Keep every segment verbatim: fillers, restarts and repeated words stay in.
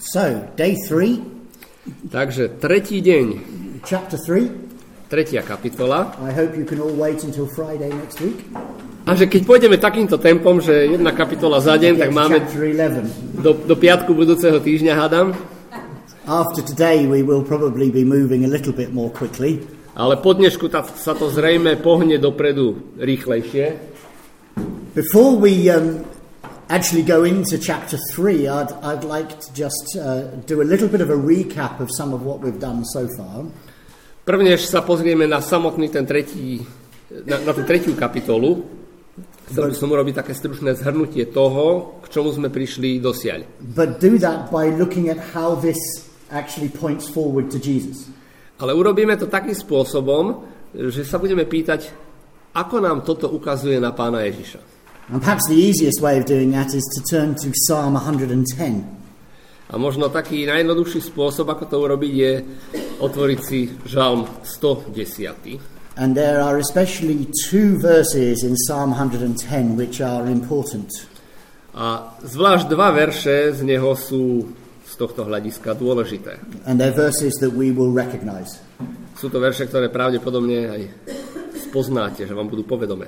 So, day three. Takže tretí deň. Chapter three. Tretia kapitola. I hope you can all wait until Friday next week. A že keď pôjdeme takýmto tempom, že jedna kapitola za deň, tak máme do, do piatku budúceho týždňa, hádam. After today we will probably be moving a little bit more quickly. Ale po dnešku ta, sa to zrejme pohne dopredu rýchlejšie. Before we um, actually go into chapter three, I'd, I'd like to just uh, do a little bit of a recap of some of what we've done so far. Prvnež sa pozrieme na samotný ten tretí, na, na tú tretiu kapitolu, chcel by som urobiť také stručné zhrnutie toho, k čomu sme prišli dosiaľ. But do that by looking at how this actually points forward to Jesus. Ale urobíme to takým spôsobom, že sa budeme pýtať, ako nám toto ukazuje na Pána Ježiša. And perhaps the easiest way of doing that is to turn to Psalm one hundred ten. A možno taký najjednoduchší spôsob, ako to urobiť, je otvoriť si Žalm sto desať. And there are especially two verses in Psalm one hundred ten which are important. A zvlášť dva verše z neho sú z tohto hľadiska dôležité. And they're verses that we will recognize. Sú to verše, ktoré pravdepodobne aj spoznáte, že vám budú povedomé.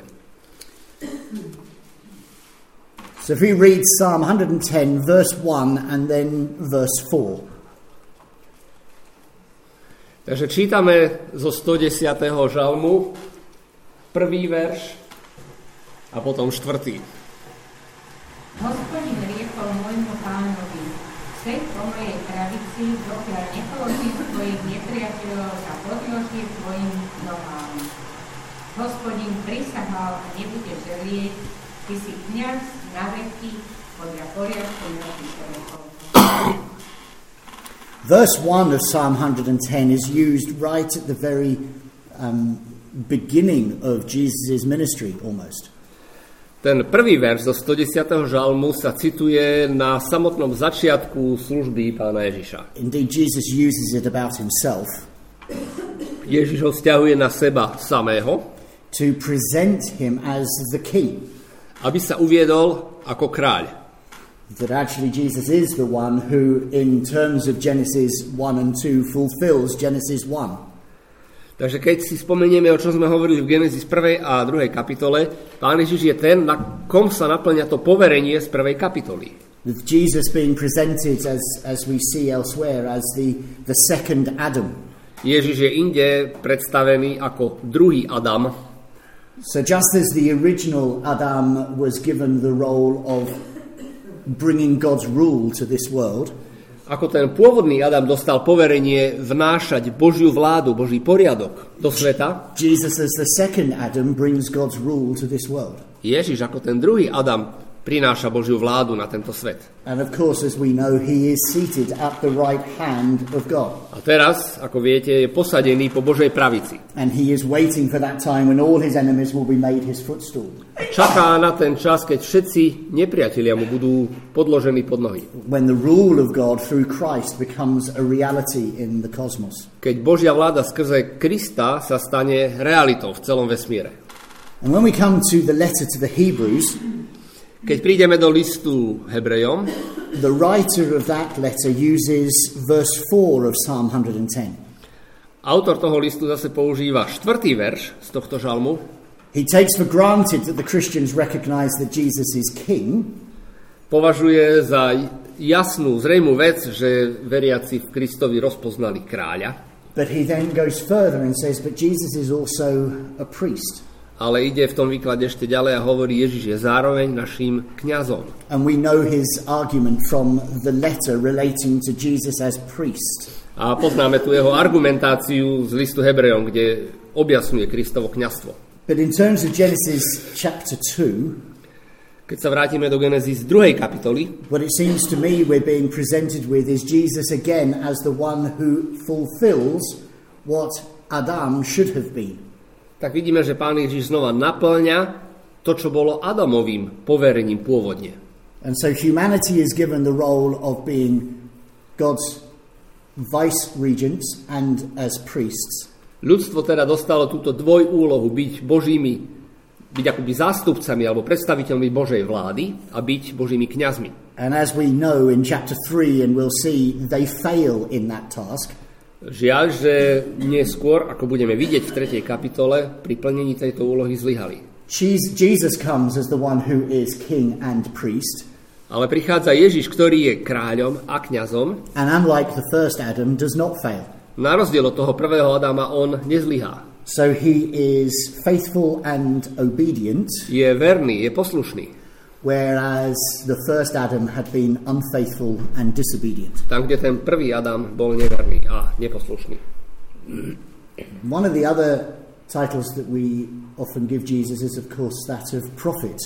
So if we read Psalm one hundred ten, verse one, and then verse four. Takže čítame zo sto desiateho žalmu prvý verš a potom štvrtý. Hospodin riekol môjmu pánovi, sed po mojej pravici, dokiaľ nepoložím tvojich nepriateľov a podložím tvojim nohám. Hospodin prisahal a nebude želieť, ty si kňaz na veky podľa poriadku Melchisedekov. Verse one of Psalm one hundred ten is used right at the very um, beginning of Jesus' ministry, almost. Ten prvý verš zo sto desiateho žalmu sa cituje na samotnom začiatku služby Pána Ježiša. Indeed, Jesus uses it about himself. Ježiš ho vzťahuje na seba samého, to present him as the king. Aby sa uviedol ako kráľ. That actually Jesus is the one who, in terms of Genesis one and two, fulfills Genesis one. Takže keď si spomenieme, o čom sme hovorili v Genesis prvej a druhej kapitole, Pán Ježiš je ten, na kom sa naplňa to poverenie z prvej kapitoly. With Jesus being presented, as, as we see elsewhere, as the, the second Adam. Ježiš je inde predstavený ako druhý Adam. So just as the original Adam was given the role of bringing God's rule to this world, ako ten pôvodný Adam dostal poverenie vnášať Božiu vládu, Boží poriadok do sveta, Jesus as the second Adam brings God's rule to this world. Ježiš ako ten druhý Adam prináša Božiu vládu na tento svet. And of course, as we know, he is seated at the right hand of God. A teraz, ako viete, je posadený po Božej pravici. And he is waiting for that time when all his enemies will be made his footstool. Čaká na ten čas, keď všetci nepriatelia mu budú podložení pod nohy. When the rule of God through Christ becomes a reality in the cosmos. Keď Božia vláda skrze Krista sa stane realitou v celom vesmíre. And when we come to the letter to the Hebrews, keď prídeme do listu Hebrejom, the writer of that letter uses verse four of Psalm one hundred ten. Autor toho listu zase používa štvrtý verš z tohto žalmu. He takes for granted that the Christians recognize that Jesus is king. Považuje za jasnú, zrejmú vec, že veriaci v Kristovi rozpoznali kráľa. But he then goes further and says, but Jesus is also a priest. Ale ide v tom výklade ešte ďalej a hovorí, Ježiš je zároveň naším kňazom. And we know his argument from the letter relating to Jesus as priest. A poznáme tu jeho argumentáciu z listu Hebrejom, kde objasňuje Kristovo kňazstvo. But in terms of Genesis chapter two, keď sa vrátime do Genesis druhej kapitoly, what it seems to me we're being presented with is Jesus again as the one who fulfills what Adam should have been. Tak vidíme, že Pán Ježiš znova naplňa to, čo bolo Adamovým poverením pôvodne. And so humanity is given the role of being God's vice-regents and as priests. Ľudstvo teda dostalo túto dvojúlohu byť Božími, byť akoby zástupcami alebo predstaviteľmi Božej vlády a byť Božími kňazmi. And as we know in chapter three, and we'll see, they fail in that task. Žiaľ, že neskôr, ako budeme vidieť v tretej kapitole, pri plnení tejto úlohy zlyhali. Jesus comes as the one who is king and priest. Ale prichádza Ježiš, ktorý je kráľom a kňazom. And unlike the first Adam, does not fail. Na rozdiel od toho prvého Adama, on nezlyhá. So he is faithful and obedient. Je verný, je poslušný. Whereas the first Adam had been unfaithful and disobedient. Tam, kde ten prvý Adam bol neverný a neposlušný. One of the other titles that we often give Jesus is of course that of prophet.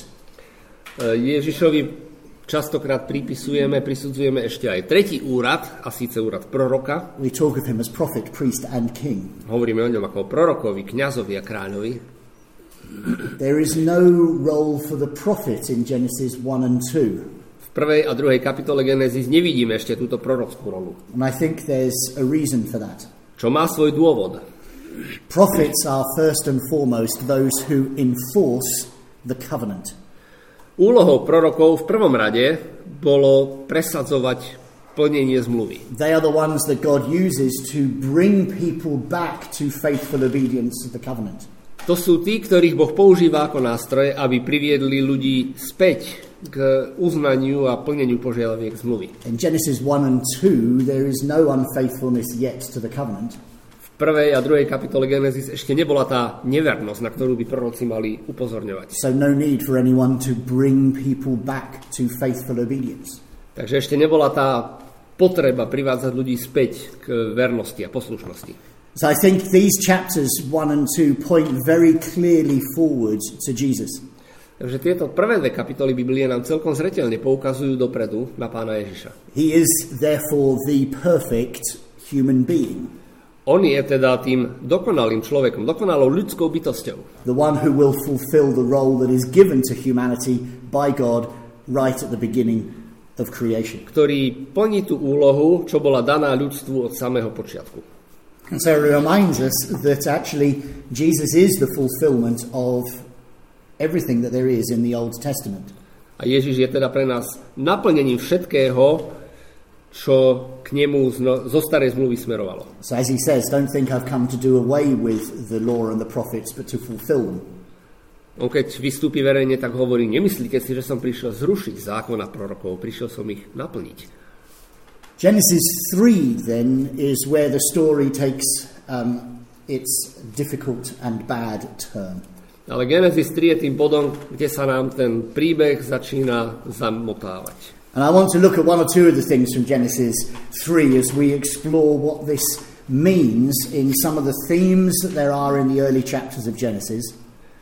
Ježišovi častokrát pripisujeme, prisudzujeme ešte aj tretí úrad, a síce úrad proroka. We talk of him as prophet, priest and king. Hovoríme o ňom ako prorokovi, kňazovi a kráľovi. There is no role for the prophet in Genesis one and two. V prvej a druhej kapitole Genesis nevidíme ešte túto prorockú rolu. And I think there's a reason for that. Čo má svoj dôvod. Prophets are first and foremost those who enforce the covenant. Úlohou prorokov v prvom rade bolo presadzovať plnenie zmluvy. They are the ones that God uses to bring people back to faithful obedience to the covenant. To sú tí, ktorých Boh používa ako nástroje, aby priviedli ľudí späť k uznaniu a plneniu požiadaviek zmluvy. In Genesis one and two there is no unfaithfulness yet to the covenant. V prvej a druhej kapitole Genesis ešte nebola tá nevernosť, na ktorú by proroci mali upozorňovať. So no need for anyone to bring people back to faithful obedience. Takže ešte nebola tá potreba privádzať ľudí späť k vernosti a poslušnosti. So I think these chapters one and two point very clearly forward to Jesus. Takže tieto prvé dve kapitoly Biblie nám celkom zreteľne poukazujú dopredu na Pána Ježiša. He is therefore the perfect human being. On je teda tým dokonalým človekom, dokonalou ľudskou bytosťou. The one who will fulfill the role that is given to humanity by God right at the beginning of creation. Ktorý plní tú úlohu, čo bola daná ľudstvu od samého počiatku. And so it reminds us that actually Jesus is the fulfillment of everything that there is in the Old Testament. A Ježiš je teda pre nás naplnením všetkého, čo k nemu zo starej zmluvy smerovalo. So as he says, don't think I've come to do away with the law and the prophets, but to fulfill them. On keď vystúpi verejne, tak hovorí, nemyslíte si, že som prišiel zrušiť zákon a prorokov, prišiel som ich naplniť. Genesis three, then, is where the story takes um, its difficult and bad turn. Ale Genesis tri je tým bodom, kde sa nám ten príbeh začína zamotávať. And I want to look at one or two of the things from Genesis three as we explore what this means in some of the themes that there are in the early chapters of Genesis.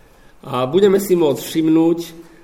A budeme si môcť všimnúť,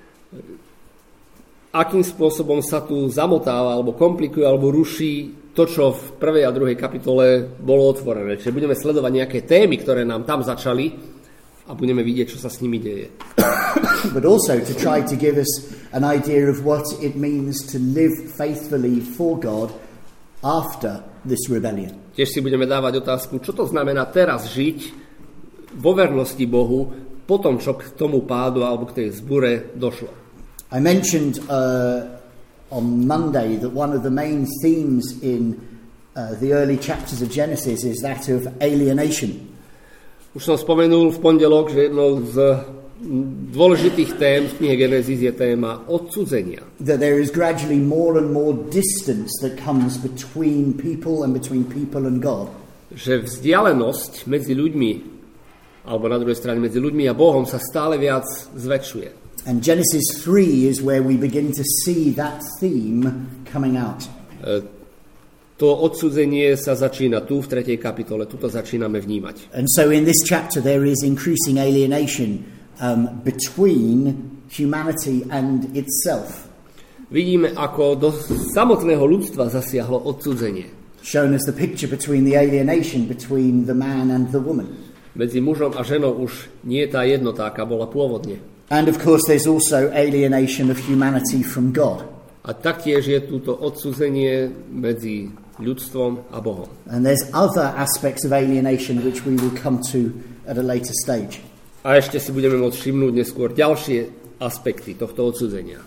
akým spôsobom sa tu zamotáva, alebo komplikuje, alebo ruší to, čo v prvej a druhej kapitole bolo otvorené. Čiže budeme sledovať nejaké témy, ktoré nám tam začali a budeme vidieť, čo sa s nimi deje. But also to try to give us an idea of what it means to live faithfully for God after this rebellion. Tiež si budeme dávať otázku, čo to znamená teraz žiť vo vernosti Bohu po tom, čo k tomu pádu alebo k tej zbure došlo. I mentioned uh, on Monday that one of the main themes in uh, the early chapters of Genesis is that of alienation. Už som spomenul v pondelok, že jednou z dôležitých tém v knihe Genesis je téma odcudzenia. That there is gradually more and more distance that comes between people and between people and God. Že vzdialenosť medzi ľuďmi, alebo na druhej strane medzi ľuďmi a Bohom sa stále viac zväčšuje. And Genesis three is where we begin to see that theme coming out. E, to odsudzenie sa začína tu v tretej kapitole, tu to začíname vnímať. And so in this chapter there is increasing alienation um, between humanity and itself. Vidíme, ako do samotného ľudstva zasiahlo odcudzenie. Shown as the picture between the alienation between the man and the woman. Medzi mužom a ženou už nie je tá jednota, aká bola pôvodne. And of course there's also alienation of humanity from God. A taktiež je túto odcudzenie medzi ľudstvom a Bohom. And there's other aspects of alienation which we will come to at a later stage. A ešte si budeme môcť všimnúť neskôr ďalšie aspekty tohto odcudzenia.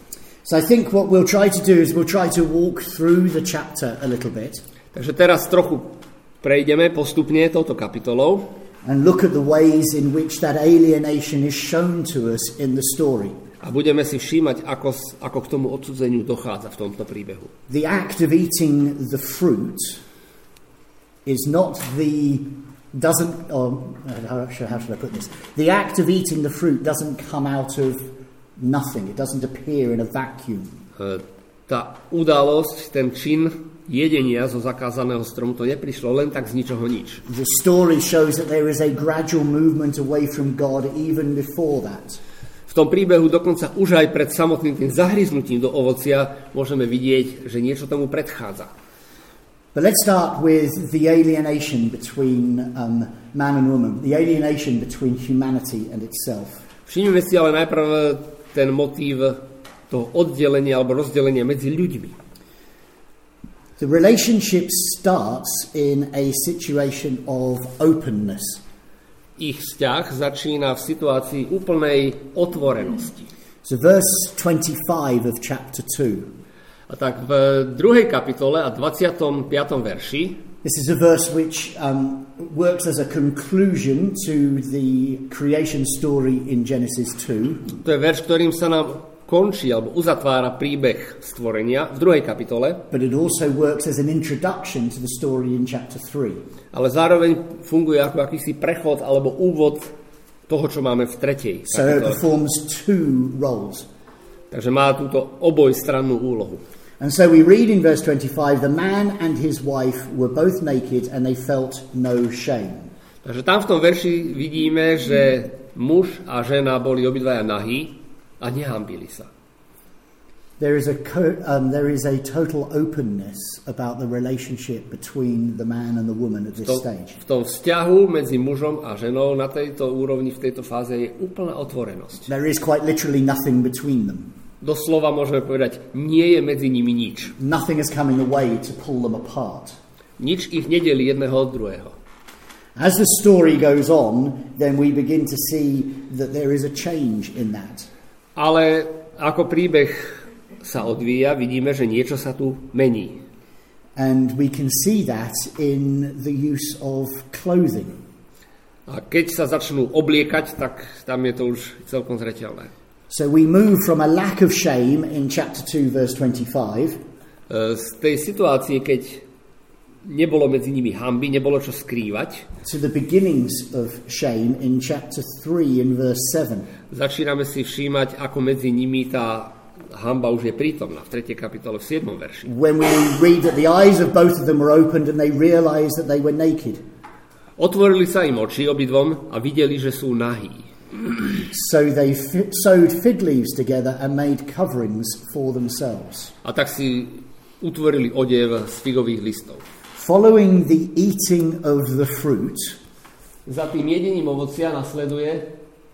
So I think what we'll try to do is we'll try to walk through the chapter a little bit. Takže teraz trochu prejdeme postupne touto kapitolou. And look at the ways in which that alienation is shown to us in the story. A budeme si všímať, ako, ako k tomu odcudzeniu dochádza v tomto príbehu. The act of eating the fruit is not the doesn't or how should, how should I put this? The act of eating the fruit doesn't come out of nothing. It doesn't appear in a vacuum. Tá udalosť, ten čin jedenia zo zakázaného stromu, to neprišlo len tak z ničoho nič. The story shows that there is a gradual movement away from God even before that. V tom príbehu dokonca už aj pred samotným tým zahryznutím do ovocia môžeme vidieť, že niečo tomu predchádza. But let's start with the alienation between um, man and woman, the alienation between humanity and itself. Všimnime si ale najprv ten motív toho oddelenia alebo rozdelenia medzi ľuďmi. The relationship starts in a situation of openness. Ich vzťah začína v situácii úplnej otvorenosti. So verse twenty-five of chapter two. A tak v druhej kapitole a dvadsiatom piatom verši, this is a verse which um, works as a conclusion to the creation story in Genesis two. To je verš, ktorým sa nám končí alebo uzatvára príbeh stvorenia v druhej kapitole. But it also works as an introduction to the story in chapter three. Ale zároveň funguje ako akýsi prechod alebo úvod toho, čo máme v tretej kapitole. So it performs two roles. Takže má túto obojstrannú úlohu. And so we read in verse twenty-five, the man and his wife were both naked and they felt no shame. Takže tam v tom verši vidíme, že muž a žena boli obidvaja nahí a nehambili sa. There is a co- um, there is a total openness about the relationship between the man and the woman at this to, stage. V tom vzťahu medzi mužom a ženou na tejto úrovni, v tejto fáze je úplná otvorenosť. There is quite literally nothing between them. Doslova môžeme povedať, nie je medzi nimi nič. Nothing has come in the way to pull them apart. Nič ich nedelí jedného od druhého. As the story goes on, then we begin to see that there is a change in that. Ale ako príbeh sa odvíja, vidíme, že niečo sa tu mení. And we can see that in the use of clothing. A keď sa začnú obliekať, tak tam je to už celkom zreteľné. So we move from a lack of shame in chapter two verse twenty-five. Z tej situácie, keď nebolo medzi nimi hanby, nebolo čo skrývať, to the beginnings of shame in chapter three in verse seven. Začíname si všímať, ako medzi nimi tá hanba už je prítomná v tretej kapitole v siedmom verši. When we read that the eyes of both of them were opened and they realized that they were naked. Otvorili sa im oči obidvom a videli, že sú nahí. So they fi- sewed fig leaves together and made coverings for themselves. A tak si utvorili odev z figových listov. Following the eating of the fruit, za tým jedením ovocia nasleduje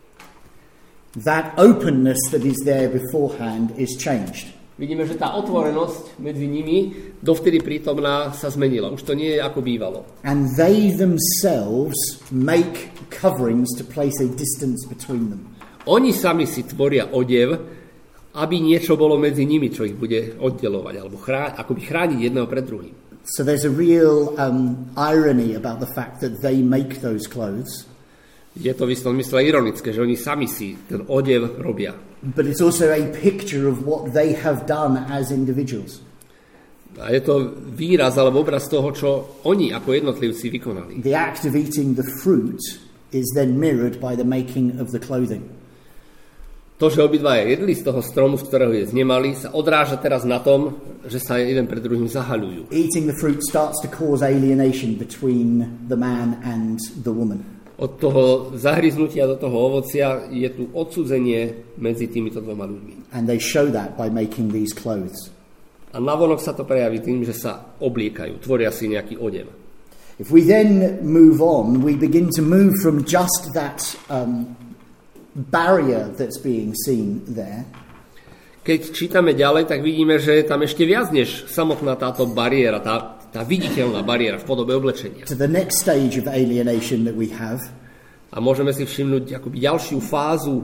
that openness that is there beforehand is changed. Vidíme, že tá otvorenosť medzi nimi dovtedy prítomná sa zmenila. Už to nie je ako bývalo. And they themselves make coverings to place a distance between them. Oni sami si tvoria odev, aby niečo bolo medzi nimi, čo ich bude oddelovať, alebo chrá- akoby chrániť jedného pred druhým. So there's a real um, irony about the fact that they make those clothes. Je to v istom mysle ironické, že oni sami si ten odev robia. But it's also a picture of what they have done as individuals. A je to výraz alebo obraz toho, čo oni ako jednotlivci vykonali. The act of eating the fruit is then mirrored by the making of the clothing. To, že obidvaja jedli z toho stromu, z ktorého je znemali, sa odráža teraz na tom, že sa jeden pred druhým zahaľujú. Eating the fruit starts to cause alienation between the man and the woman. Od toho zahryznutia do toho ovocia je tu odsudzenie medzi týmito dvoma ľuďmi. And they show that by making these clothes. A navonok sa to prejaví tým, že sa obliekajú, tvoria si nejaký odev. If we then move on, we begin to move from just that um, barrier that's being seen there. Keď čítame ďalej, tak vidíme, že je tam ešte viac než samotná táto bariéra, tá, tá viditeľná bariéra v podobe oblečenia. To the next stage of alienation that we have. A môžeme si všimnúť akoby ďalšiu fázu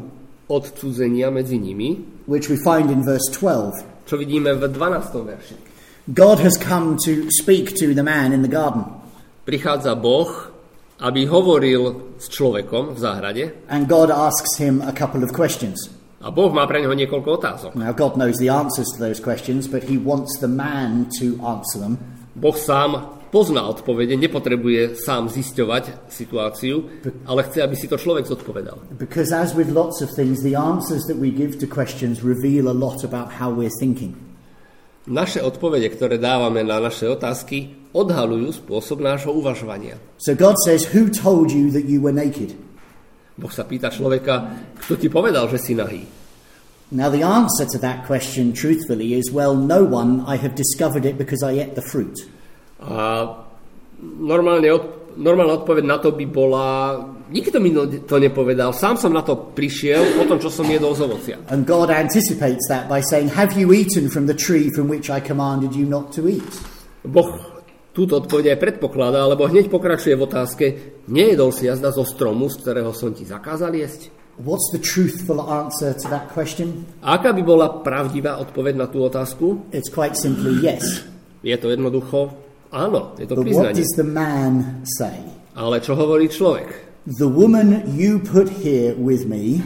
odcudzenia medzi nimi, which we find in verse twelve. čo vidíme v dvanástom verši. God has come to speak to the man in the garden. Prichádza Boh, aby hovoril s človekom v záhrade. And God asks him a couple of questions. A Boh má pre neho niekoľko otázok. Now God knows the answers to those questions, but he wants the man to answer them. Boh sám pozná odpovede, nepotrebuje sám zisťovať situáciu, ale chce, aby si to človek zodpovedal. Because as with lots of things, the answers that we give to questions reveal a lot about how we're thinking. Naše odpovede, ktoré dávame na naše otázky, odhalujú spôsob nášho uvažovania. So God says, who told you that you were naked? Boh sa pýta človeka, kto ti povedal, že si nahý? Now the answer to that question, truthfully, is, well, no one. I have discovered it because I ate the fruit. A normálne od, normálna odpoveď na to by bola, nikto mi to nepovedal, sám som na to prišiel po tom, čo som jedol z ovocia. And God anticipates that by saying, have you eaten from the tree from which I commanded you not to eat? Boh túto odpoveď aj predpokladá, alebo hneď pokračuje v otázke, nejedol si jazda zo stromu, z ktorého som ti zakázal jesť? What's the truthful answer to that question? A aká by bola pravdivá odpoveď na tú otázku? It's quite simply yes. Je to jednoducho áno, je to But what priznanie. does the man say? Ale čo hovorí človek? The woman you put here with me,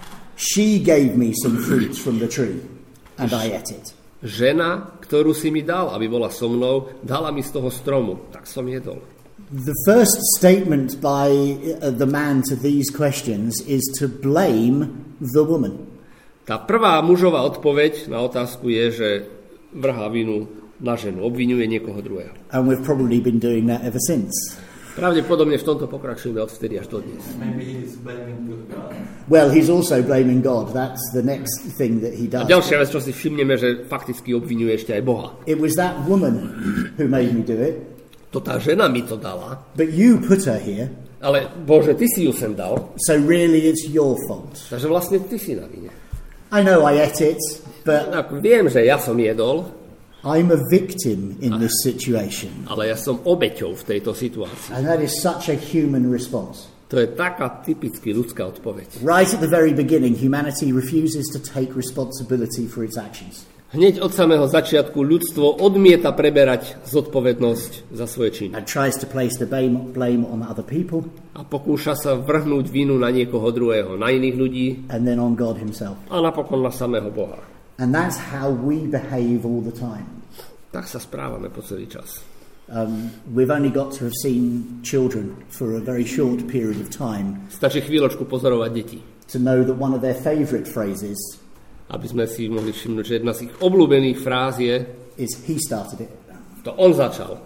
she gave me some fruit from the tree, and I ate it. Žena, ktorú si mi dal, aby bola so mnou, dala mi z toho stromu, tak som jedol. The first statement by the man to these questions is to blame the woman. Tá prvá mužová odpoveď na otázku je, že vrhá vinu na ženu, obviňuje niekoho druhého. And we've probably been doing that ever since. Pravdepodobne v tomto pokračujeme od vtedy až do dnes. Maybe he's blaming God. Well, he's also blaming God. That's the next thing that he A does. ďalšia vec, čo si všimneme, že fakticky obviňuje ešte aj Boha. It was that woman who made me do it, To tá žena mi to dala, but you put her here, ale Bože, ty si ju sem dal, so really it's your fault. takže vlastne ty si na vine. I know I ate it, but Tak viem, že ja som jedol, I'm a victim in this situation. ale ja som obeťou v tejto situácii. And that is such a human response. To je taká typicky ľudská odpoveď. Right at the very beginning, humanity refuses to take responsibility for its actions. Hneď od samého začiatku ľudstvo odmieta preberať zodpovednosť za svoje činy. And tries to place the blame, blame on other people A pokúša sa vrhnúť vinu na niekoho druhého, na iných ľudí and then on God himself. a napokon na samého Boha. And that's how we behave all the time. Tak sa správame po celý čas. Um, we've only got to have seen children for a very short period of time Stačí chvíľočku pozorovať deti, to know that one of their favourite phrases aby sme si mohli všimnúť, že jedna z ich obľúbených fráz je, is he started it. to on začal.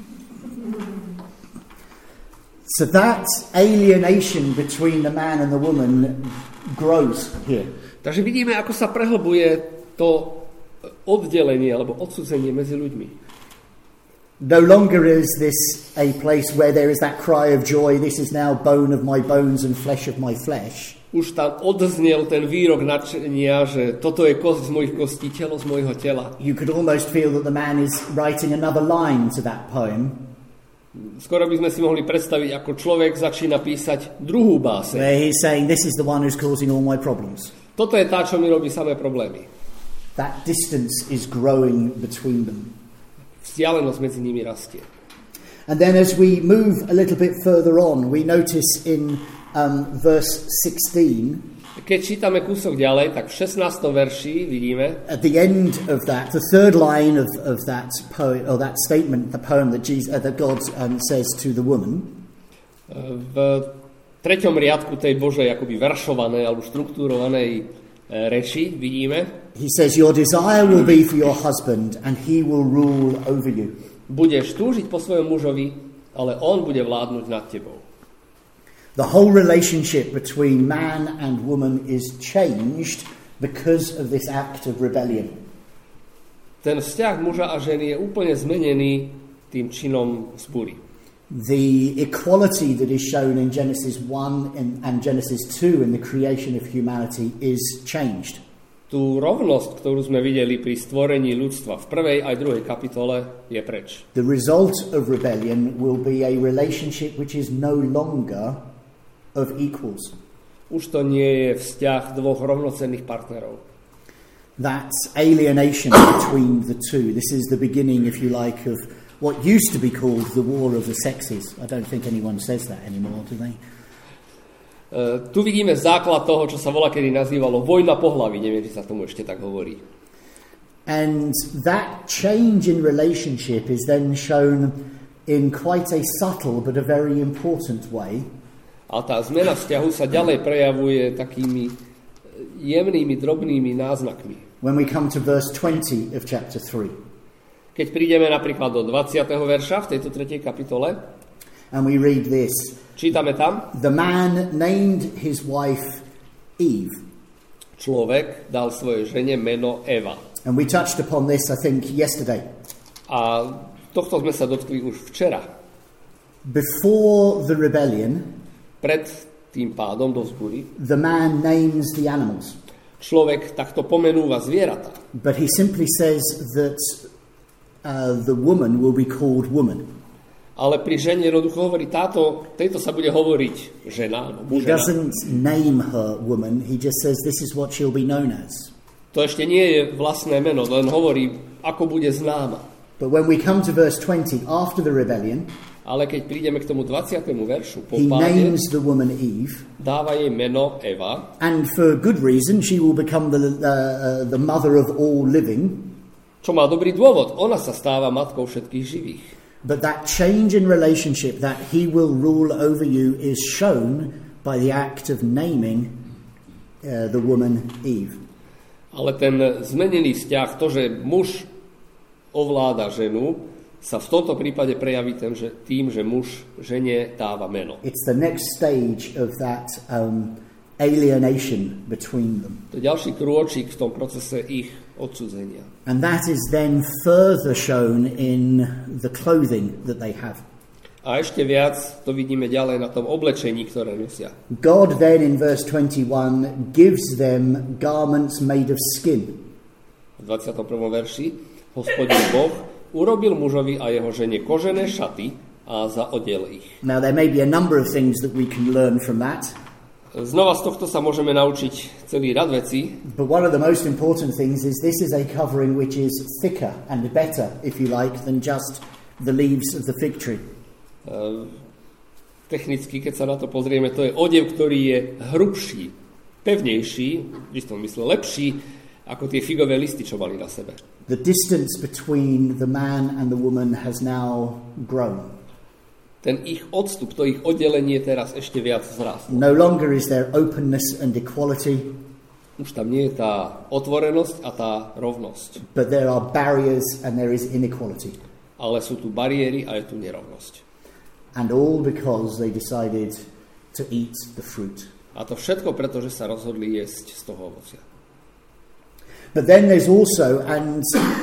So that alienation between the man and the woman grows here. Takže vidíme, ako sa prehlbuje to oddelenie alebo odsudzenie medzi ľuďmi. No longer is this a place where there is that cry of joy, this is now bone of my bones and flesh of my flesh. Už tam odznel ten výrok nadšenia, že toto je kosť z mojich kostí, telo z mojho tela. You could almost feel that the man is writing another line to that poem, Skoro by sme si mohli predstaviť, ako človek začína písať druhú báseň. where he's saying, this is the one who's causing all my problems. Toto je tá, čo mi robí samé problémy. That distance is growing between them. Vzdialenosť medzi nimi rastie. And then as we move a little bit further on, we notice in um, verse sixteen, Keď čítame kúsok ďalej, tak v šestnástom verši vidíme, at the end of that, the third line of, of that poem, or that statement, the poem that, Jesus, uh, that God um, says to the woman, v treťom riadku tej Božej akoby veršovanej alebo štruktúrovanej reči vidíme, he says, your desire will be for your husband and he will rule over you. budeš túžiť po svojom mužovi, ale on bude vládnuť nad tebou. The whole relationship between man and woman is changed because of this act of rebellion. Ten vzťah muža a ženy je úplne zmenený tým činom zbúry. The equality that is shown in Genesis one and, and Genesis two in the creation of humanity is changed. Tú rovnosť, ktorú sme videli pri stvorení ľudstva v prvej aj druhej kapitole, je preč. The result of rebellion will be a relationship which is no longer of equals. Už to nie je vzťah dvoch rovnocenných partnerov. That's alienation between the two. This is the beginning, if you like, of what used to be called the war of the sexes. I don't think anyone says that anymore, do they? Uh, tu vidíme základ toho, čo sa voľakedy nazývalo vojna pohlaví. Neviem, či sa tomu ešte tak hovorí. And that change in relationship is then shown in quite a subtle but a very important way. A tá zmena vzťahu sa ďalej prejavuje takými jemnými, drobnými náznakmi. When we come to verse twenty of chapter three. Keď prídeme napríklad do dvadsiateho verša v tejto tretej kapitole, and we read this. Čítame tam: The man named his wife Eve. Človek dal svojej žene meno Eva. And we touched upon this, I think, yesterday. A tohto sme sa dotkli už včera. Before the rebellion, pred tým pádom do vzbúry, the man names the animals. Človek takto pomenúva zvieratá. But he simply says that uh, the woman will be called woman. Ale pri žene jednoducho hovorí, táto, tejto sa bude hovoriť žena. He doesn't name her woman, he just says this is what she'll be known as. To ešte nie je vlastné meno, len hovorí, ako bude známa. But when we come to verse twenty, after the rebellion, ale keď prídeme k tomu dvadsiatemu veršu, po he páde, names the woman Eve, dáva jej meno Eva. And for good reason, she will become the, uh, uh, the mother of all living. Čo má dobrý dôvod, ona sa stáva matkou všetkých živých. But that change in relationship, that he will rule over you, is shown by the act of naming uh, the woman Eve. Ale ten zmenený vzťah, to, že muž ovláda ženu, sa v tomto prípade prejaví tým, že, tým, že muž žene dáva meno. It's the next stage of that um, alienation between them. To je ďalší krôčik v tom procese ich odcudzenia. And that is then further shown in the clothing that they have. A ešte viac to vidíme ďalej na tom oblečení, ktoré nosia. God then in verse twenty-one gives them garments made of skin. V dvadsiatom prvom verši Hospodin Boh urobil mužovi a jeho žene kožené šaty a zaodiel ich. Now there may be a number of things that we can learn from that. Znova z tohto sa môžeme naučiť celý rad vecí. But one of the most important things is this is a covering which is thicker and better, if you like, than just the leaves of the fig tree. Uh, technicky, keď sa na to pozrieme, to je odev, ktorý je hrubší, pevnejší, v istom mysle lepší, ako tie figové listy, čo mali na sebe. The distance between the man and the woman has now grown. Ten ich odstup, to ich oddelenie teraz ešte viac vzrástlo. No longer is there openness and equality. Už tam nie je tá otvorenosť a tá rovnosť. But there are barriers and there is inequality. Ale sú tu bariéry a je tu nerovnosť. And all because they decided to eat the fruit. A to všetko preto, že sa rozhodli jesť z toho ovocia. But then there's also, and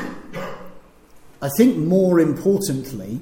I think more importantly,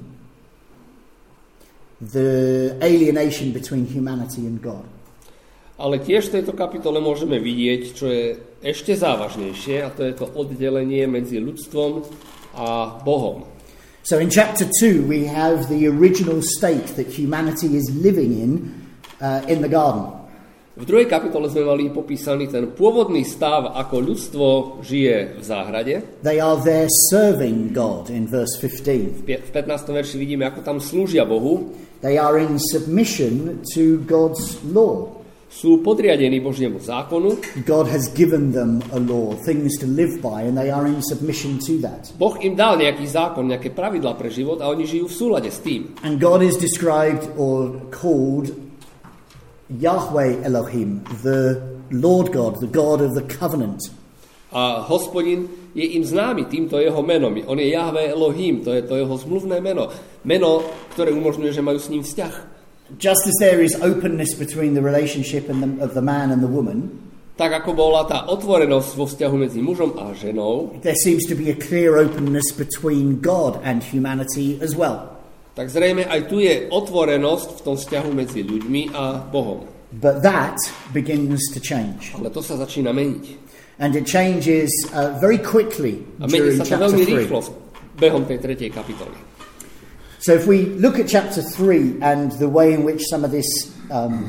the alienation between humanity and God. Ale tiež v tejto kapitole môžeme vidieť, čo je ešte závažnejšie, a to je to oddelenie medzi ľudstvom a Bohom. So in chapter two we have the original state that humanity is living in uh, in the garden. V druhej kapitole sme mali popísaný ten pôvodný stav, ako ľudstvo žije v záhrade. They are there serving God in verse fifteen. V pätnástom verši vidíme, ako tam slúžia Bohu. They are in submission to God's law. Sú podriadení Božiemu zákonu. God has given them a law, things to live by, and they are in submission to that. Boh im dal nejaký zákon, nejaké pravidlá pre život a oni žijú v súlade s tým. And God is described or called Yahweh Elohim, the Lord God, the God of the covenant. A Hospodin je im známy týmto jeho menom. On je Jahve Elohim, to je to jeho zmluvné meno. Meno, ktoré umožňuje, že majú s ním vzťah. Just as there is openness between the relationship and the, of the man and the woman, tak ako bola tá otvorenosť vo vzťahu medzi mužom a ženou, there seems to be a clear openness between God and humanity as well. Tak zrejme aj tu je otvorenosť v tom vzťahu medzi ľuďmi a Bohom. But that begins to change. Ale to sa začína meniť. And it changes uh, very quickly a mení during sa to chapter veľmi three. rýchlo behom tej tretej kapitoly. So if we look at chapter three and the way in which some of this um,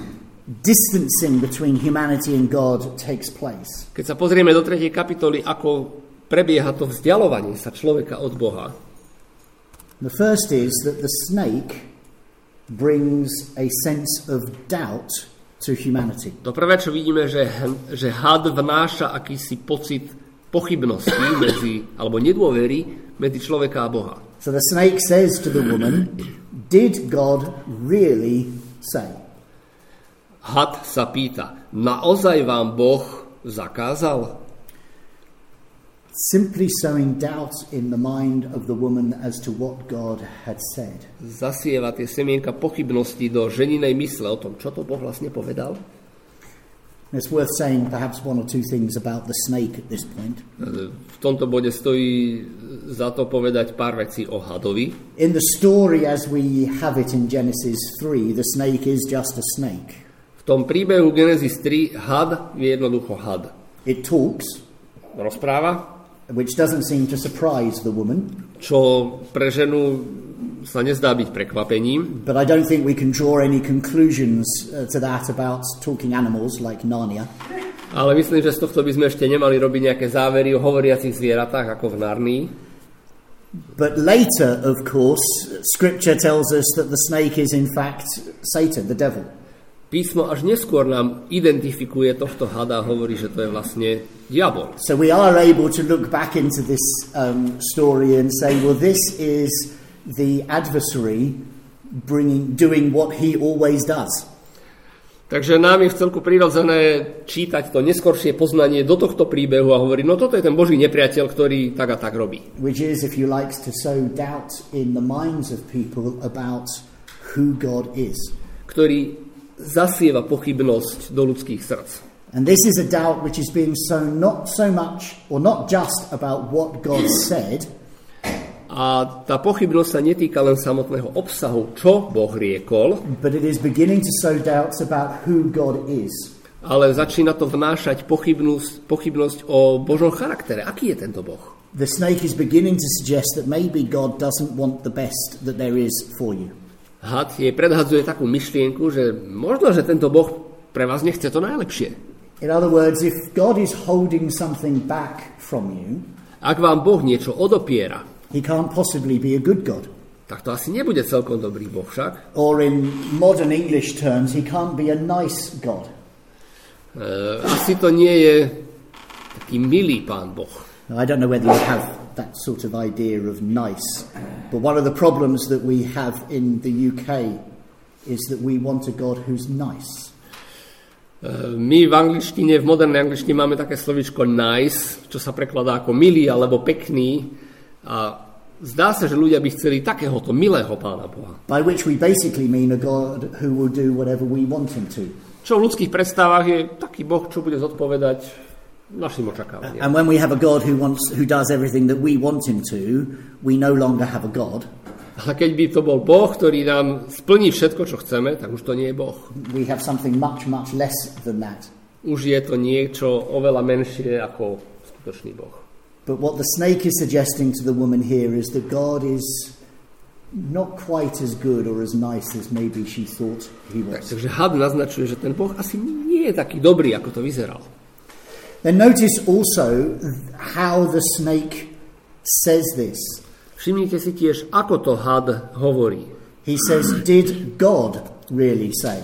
distancing between humanity and God takes place. Keď sa pozrieme do tretej kapitoly, ako prebieha to vzdialovanie sa človeka od Boha. The first is that the snake brings a sense of doubt to humanity. To prvé, čo vidíme, že, že had vnáša akýsi pocit pochybnosti medzi, alebo nedôvery medzi človeka a Boha. So the snake says to the woman, did God really say? Had sa pýta, naozaj vám Boh zakázal? Simply sowing doubt in the mind of the woman as to what God had said. Zasieva tie semienka pochybnosti do ženinej mysle o tom, čo to Boh vlastne povedal. It's worth saying perhaps one or two things about the snake at this point. V tomto bode stojí za to povedať pár vecí o hadovi. In the story as we have it in Genesis three, the snake is just a snake. V tom príbehu Genesis tri had je jednoducho had. It talks, rozpráva, which doesn't seem to surprise the woman. Čo pre ženu sa nezdá byť prekvapením. But I don't think we can draw any conclusions uh, to that about talking animals like Narnia. Ale myslím, že z tohto by sme ešte nemali robiť nejaké závery o hovoriacich zvieratách ako v Narnii. But later, of course, Scripture tells us that the snake is in fact Satan, the devil. Písmo až neskôr nám identifikuje tohto hada a hovorí, že to je vlastne diabol. So we are able to look back into this um, story and say, well, this is the adversary bringing, doing what he always does. Takže nám je v celku prirodzené čítať to neskoršie poznanie do tohto príbehu a hovoriť, no toto je ten Boží nepriateľ, ktorý tak a tak robí. Which is, if you like, to sow doubt in the minds of people about who God is. Ktorý zasieva pochybnosť do ľudských srdc. And this is a doubt which is being sown not so much, or not just about what God said. A tá pochybnosť sa netýka len samotného obsahu, čo Boh riekol, but it is beginning to sow doubts about who God is. Ale začína to vnášať pochybnosť, pochybnosť o Božom charaktere. Aký je tento Boh? The snake is beginning to suggest that maybe God doesn't want the best that there is for you. Had jej predhadzuje takú myšlienku, že možno, že tento Boh pre vás nechce to najlepšie. In other words, if God is holding something back from you, ak vám Boh niečo odopiera, he can't possibly be a good God. Tak to asi nebude celkom dobrý Boh však. Or in modern English terms, he can't be a nice God. Uh, asi to nie je taký milý Pán Boh. Now, I don't know whether you have that sort of idea of nice, but one of the problems that we have in the U K is that we want a God who's nice. Uh, my v angličtine, v modernej angličtine máme také slovíčko nice, čo sa prekladá ako milý alebo pekný, a zdá sa, že ľudia by chceli takéhoto milého Pána Boha. By which we basically mean a God who will do whatever we want him to. Čo v ľudských predstavách je taký Boh, čo bude zodpovedať našim očakávaniam. And when we have a God who wants, who does everything that we want him to, we no longer have a God. Ale keď by to bol Boh, ktorý nám splní všetko, čo chceme, tak už to nie je Boh. We have something much, much less than that. Už je to niečo oveľa menšie ako skutočný Boh. But what the snake is suggesting to the woman here is that God is not quite as good or as nice as maybe she thought he was. Takže had naznačuje, že ten Boh asi nie je taký dobrý, ako to vyzeral. Then notice also how the snake says this. Všimnite si tiež, ako to had hovorí. He says, did God really say?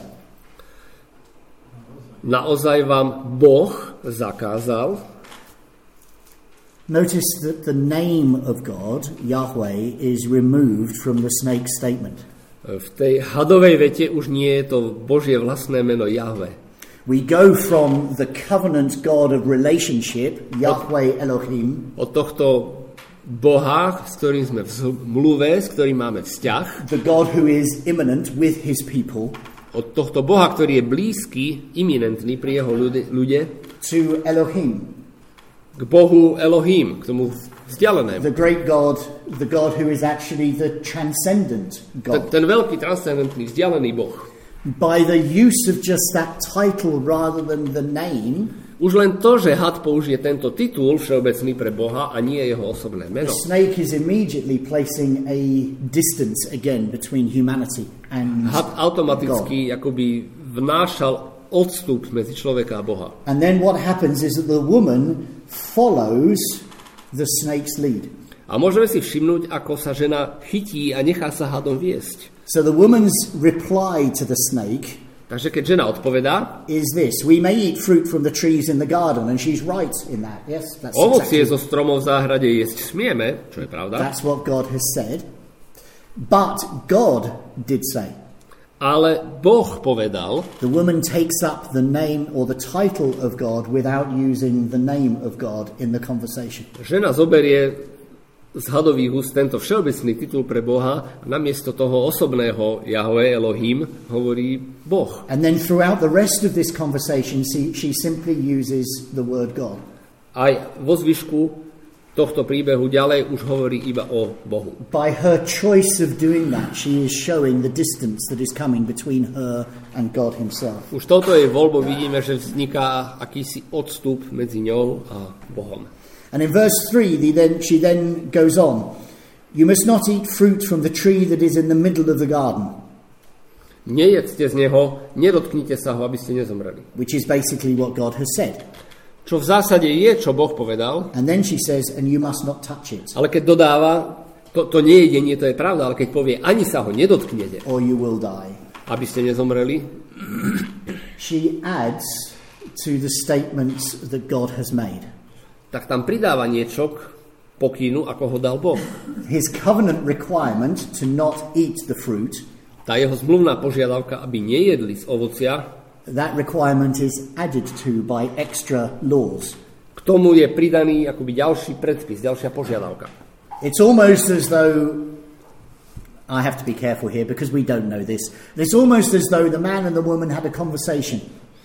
Naozaj vám Boh zakázal? Notice that the name of God, Yahweh, is removed from the snake's statement. V tej hadovej vete už nie je to Božie vlastné meno Jahve. We go from the covenant God of relationship, Yahweh Elohim, od tohto Boha, s ktorým sme v zmluve, s ktorým máme vzťah, the God who is immanent with his people, od tohto Boha, ktorý je blízky, iminentný pri jeho ľude, ľude, to Elohim, k Bohu Elohim, k tomu vzdialenému. the great God, the God who is actually the transcendent Ten, God. ten veľký, transcendentný, vzdialený Boh. By the use of just that title rather than the name, Už len to, že had použije tento titul všeobecný pre Boha a nie jeho osobné the meno. snake is immediately placing a distance again between humanity and Had automaticky akoby vnášal odstup medzi človeka a Boha. And then what happens is that the woman follows the snake's lead. A môžeme si všimnúť, ako sa žena chytí a nechá sa hadom viesť. So the woman's reply to the snake Takže keď žena odpovedá, is this: we may eat fruit from the trees in the garden, and she's right in that. Yes, that's ovocie exactly, zo stromov v záhrade jesť smieme, čo je pravda. that's what God has said. But God did say. Ale Boh povedal, The woman takes up the name or the title of God without using the name of God in the conversation. žena zoberie z hadových úst tento všeobecný titul pre Boha a namiesto toho osobného Jahve Elohim hovorí Boh. And then throughout the rest of this conversation, she, she simply uses the word God. Aj vo zvyšku tohto príbehu ďalej už hovorí iba o Bohu. By her choice of doing that, she is showing the distance that is coming between her and God himself. Už touto jej voľbou vidíme, že vzniká akýsi odstup medzi ňou a Bohom. And in verse three, the then, she then goes on. You must not eat fruit from the tree that is in the middle of the garden. Nejedzte z neho, nedotknite sa ho, aby ste nezomreli. Which is basically what God has said. Čo v zásade je, čo Boh povedal, And then she says, and you must not touch it, ale keď dodáva, to, to nie je jedenie, to je pravda, ale keď povie, ani sa ho nedotknete, or you will die. aby ste nezomreli, She adds to the statements that God has made. tak tam pridáva niečo k pokynu, ako ho dal Boh. His covenant requirement to not eat the fruit, Tá jeho zmluvná požiadavka, aby nejedli z ovocia, that requirement is added to by extra laws. k tomu je pridaný akoby ďalší predpis, ďalšia požiadavka. It's almost as though, I have to be careful here because we don't know this, it's almost as though the man and the woman had a conversation.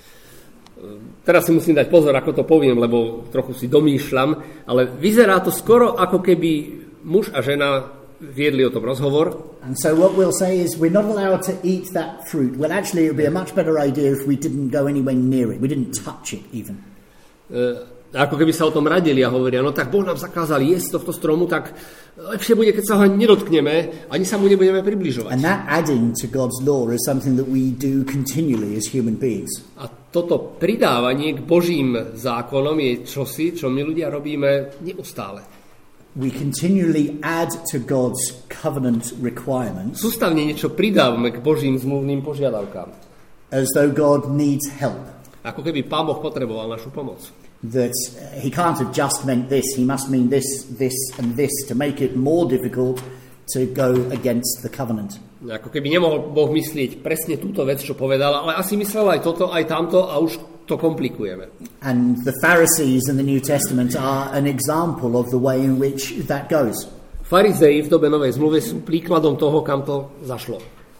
Teraz si musím dať pozor, ako to poviem, lebo trochu si domýšľam, ale vyzerá to skoro, ako keby muž a žena viedli o tom rozhovor. And so what we'll say is we're not allowed to eat that fruit. Well, actually, it would be a much better idea if we didn't go anywhere near it. We didn't touch it even. E, ako keby sa o tom radili a hovoria, no tak Boh nám zakázal jesť tohto stromu, tak lepšie bude, keď sa ho nedotkneme, ani sa mu nebudeme približovať. And that adding to God's law is something that we do continually as human beings. A toto pridávanie k Božím zákonom je čosi, čo my ľudia robíme neustále. We continually add to God's covenant requirements Sústavne niečo pridávame k Božím zmluvným požiadavkám. as though God needs help. Ako keby Pán Boh potreboval našu pomoc. That he can't have just meant this, he must mean this, this and this to make it more difficult to go against the covenant. Ako keby nemohol Boh myslieť presne túto vec, čo povedal, ale asi myslel aj toto, aj tamto a už to komplikujeme. And the Pharisees in the New Testament are an example of the way in which that goes. Farizei v dobe Novej zmluve sú príkladom toho, kam to zašlo.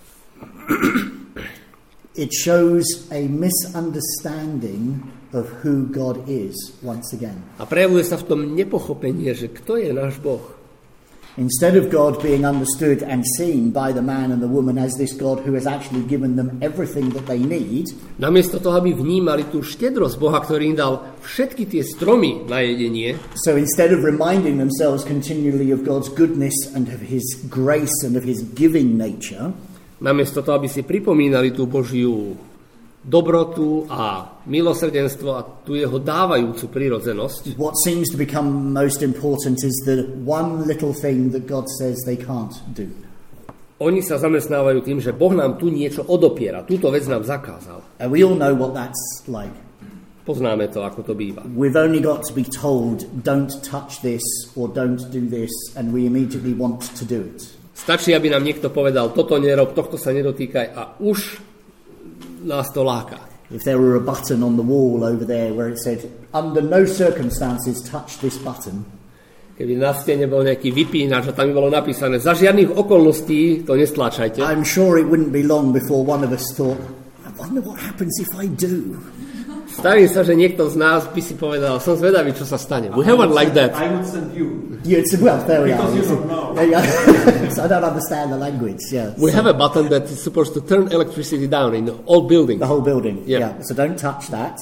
It shows a misunderstanding of who God is once again. A prejavuje sa v tom nepochopenie, že kto je náš Boh. Instead of God being understood and seen by the man and the woman as this God who has actually given them everything that they need, namiesto toho, aby vnímali tú štedrosť Boha, ktorý im dal všetky tie stromy na jedenie, so instead of reminding themselves continually of God's goodness and of his grace and of his giving nature, namiesto toho, aby si pripomínali tú Božiu dobrotu a milosrdenstvo a tú jeho dávajúcu prirodzenosť, what seems to become most important is the one little thing that God says they can't do. oni sa zamestnávajú tým, že Boh nám tu niečo odopiera. Túto vec nám zakázal. And we all know what that's like. Poznáme to, ako to býva. We've only got to be told, don't touch this or don't do this, and we immediately want to do it. Stačí, aby nám niekto povedal, toto nerob, tohto sa nedotýkaj a už nás to láka. If there were a button on the wall over there where it said, under no circumstances touch this button, Keby na stene bol nejaký vypínač a tam by bolo napísané, za žiadnych okolností to nestlačajte. I'm sure it wouldn't be long before one of us thought, I wonder what happens if I do. Stavím sa, že niekto z nás by si povedal, som zvedavý, čo sa stane. We have one like that. I would send you. Yeah, it's, well, there we Because are. you don't know. Yeah, yeah. So I don't understand the language. Yeah. We So have a button that is supposed to turn electricity down in the whole building. the whole building. Yeah. Yeah. So don't touch that.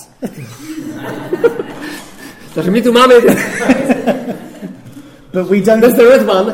Takže my tu máme... But we don't. That's the red one.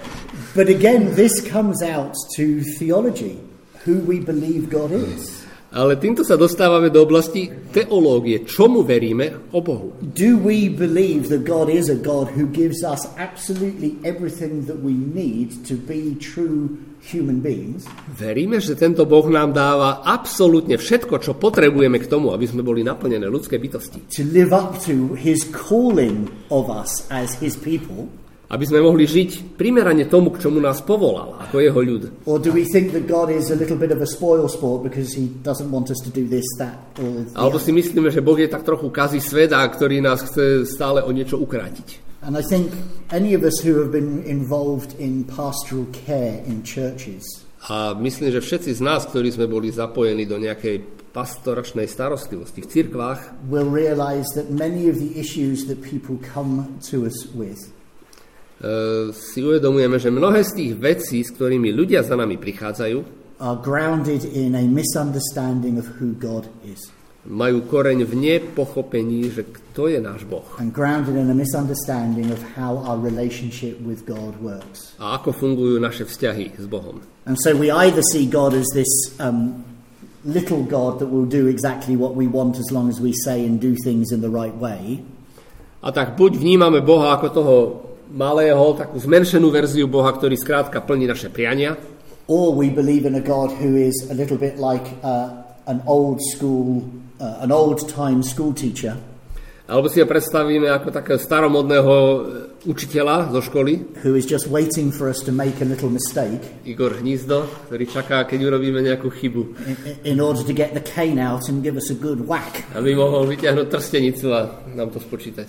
But again, this comes out to theology, who we believe God is. Ale týmto sa dostávame do oblasti teológie. Čomu veríme o Bohu? Do we believe that God is a God who gives us absolutely everything that we need to be true human beings? Veríme, že tento Boh nám dáva absolútne všetko, čo potrebujeme k tomu, aby sme boli naplnené ľudské bytosti. To live up to his calling of us as his people? Aby sme mohli žiť primerane tomu, k čomu nás povolal, ako jeho ľud. Or do we think that God is a little bit of a spoil sport because he doesn't want us to do this, that, or the Alebo si myslíme, že Boh je tak trochu kazí svet a ktorý nás chce stále o niečo ukrátiť. And I think any of us who have been involved in pastoral care in churches A myslím, že všetci z nás, ktorí sme boli zapojení do nejakej pastoračnej starostlivosti v cirkvách, will realize that many of the issues that people come to us with Uh, si uvedomujeme, že mnohé z tých vecí, s ktorými ľudia za nami prichádzajú, are grounded in a misunderstanding of who God is, majú koreň v nepochopení, že kto je náš Boh and grounded in a misunderstanding of how our relationship with God works. a ako fungujú naše vzťahy s Bohom. And so we either see God as this um, little God that will do exactly what we want as long as we say and do things in the right way, A tak buď vnímame Boha ako toho malého, takú zmenšenú verziu Boha, ktorý skrátka plní naše priania, or we believe in a God who is a little bit like uh, an old school, uh, an old time school teacher, alebo si ho predstavíme ako takého staromodného učiteľa zo školy, who is just waiting for us to make a little mistake Igor Hnízdo, ktorý čaká, keď urobíme nejakú chybu, in, in order to get the cane out and give us a good whack. aby mohol vyťahnuť trstenicu a nám to spočítať.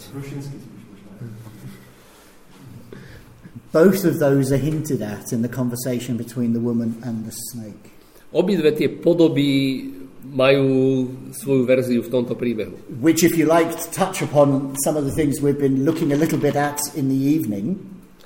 Both of those are hinted at in the conversation between the woman and the snake. Obidve tie podoby majú svoju verziu v tomto príbehu. Which, if you like, to touch upon some of the things we've been looking a little bit at in the evening.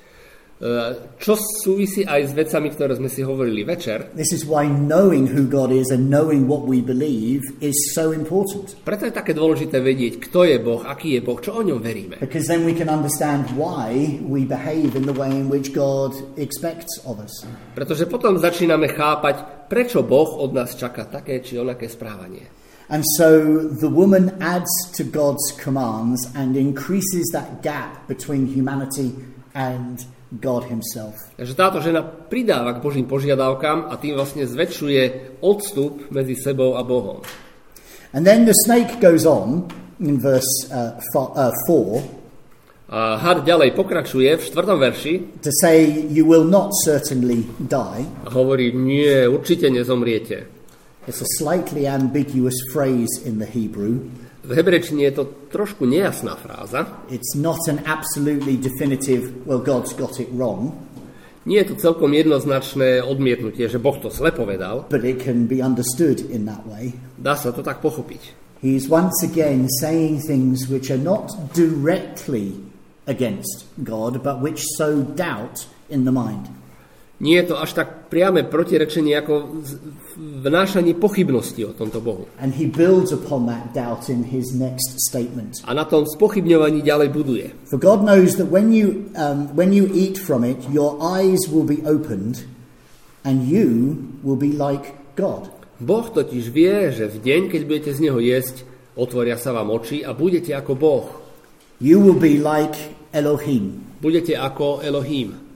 Čo súvisí aj s vecami, ktoré sme si hovorili večer. This is why knowing who God is and knowing what we believe is so important. Preto je také dôležité vedieť, kto je Boh, aký je Boh, čo o ňom veríme. Because then we can understand why we behave in the way in which God expects of us. Pretože potom začíname chápať, prečo Boh od nás čaká také či onaké správanie. And so the woman adds to God's commands and increases that gap between humanity and God himself. Takže táto žena pridáva k Božím požiadavkám a tým vlastne zväčšuje odstup medzi sebou a Bohom. And then the snake goes on in verse uh, fo- uh, four A had ďalej pokračuje v štvrtom verši to say, you will not certainly die. a hovorí, nie, určite nezomriete. It's a slightly ambiguous phrase in the Hebrew. V hebrečtine je to trošku nejasná fráza. It's not an absolutely definitive, well, God's got it wrong, Nie je to celkom jednoznačné odmietnutie, že Boh to zle povedal. but it can be understood in that way. Dá sa to tak pochopiť. He's once again saying things which are not directly against God, but which sow doubt in the mind. Nie je to až tak priame protirečenie ako vnášanie pochybnosti o tomto Bohu. And he builds upon that doubt in his next statement. A na tom spochybňovaní ďalej buduje. For God knows that when you, um, when you eat from it, your eyes will be opened and you will be like God. Boh totiž vie, že v deň, keď budete z neho jesť, otvoria sa vám oči a budete ako Boh. You will be like Elohim. Budete ako Elohim.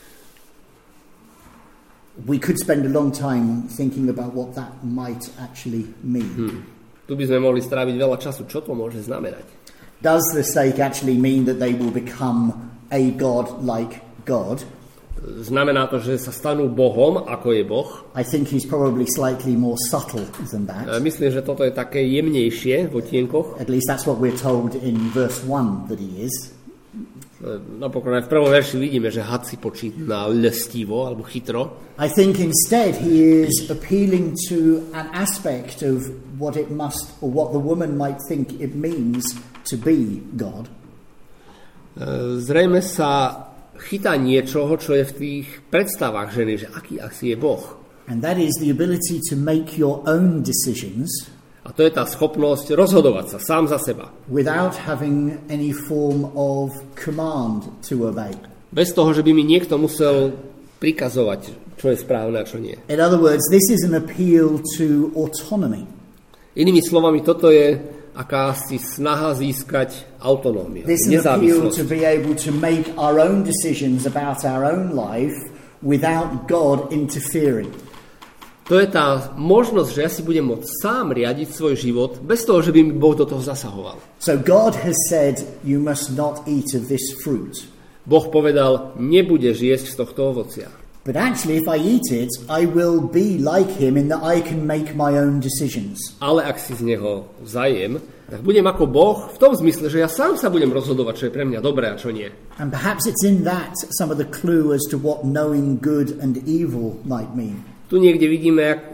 We could spend a long time thinking about what that might actually mean. Hmm. Tu by sme mohli stráviť veľa času. Čo to môže znamenať? Does the snake actually mean that they will become a God like God? Znamená to, že sa stanú Bohom, ako je Boh? I think he's probably slightly more subtle than that. Myslím, že toto je také jemnejšie v otienkoch. At least that's what we're told in verse one that he is. Napokon aj v prvom verši vidíme, že had si počína lestivo alebo chytro. I think instead he is appealing to an aspect of what it must, or what the woman might think it means to be God. Zrejme sa chytá niečoho, čo je v tých predstavách ženy, že aký asi je Boh. And that is the ability to make your own decisions. A to je tá schopnosť rozhodovať sa sám za seba. Without having any form of command to obey. Bez toho, že by mi niekto musel prikazovať, čo je správne a čo nie. In other words, this is an appeal to autonomy. Inými slovami, toto je akási snaha získať autonómiu, This is an appeal nezávislosť. to be able to make our own decisions about our own life without God interfering. To je tá možnosť, že ja si budem môcť sám riadiť svoj život, bez toho, že by mi Boh do toho zasahoval. So God has said, you must not eat of this fruit. Boh povedal, nebudeš jesť z tohto ovocia. But actually, if I eat it, I will be like him in that I can make my own decisions. Ale ak si z neho vzajem, tak budem ako Boh v tom zmysle, že ja sám sa budem rozhodovať, čo je pre mňa dobré a čo nie. And perhaps it's in that some of the clue as to what knowing good and evil might mean. Tu niekde vidíme jak, e,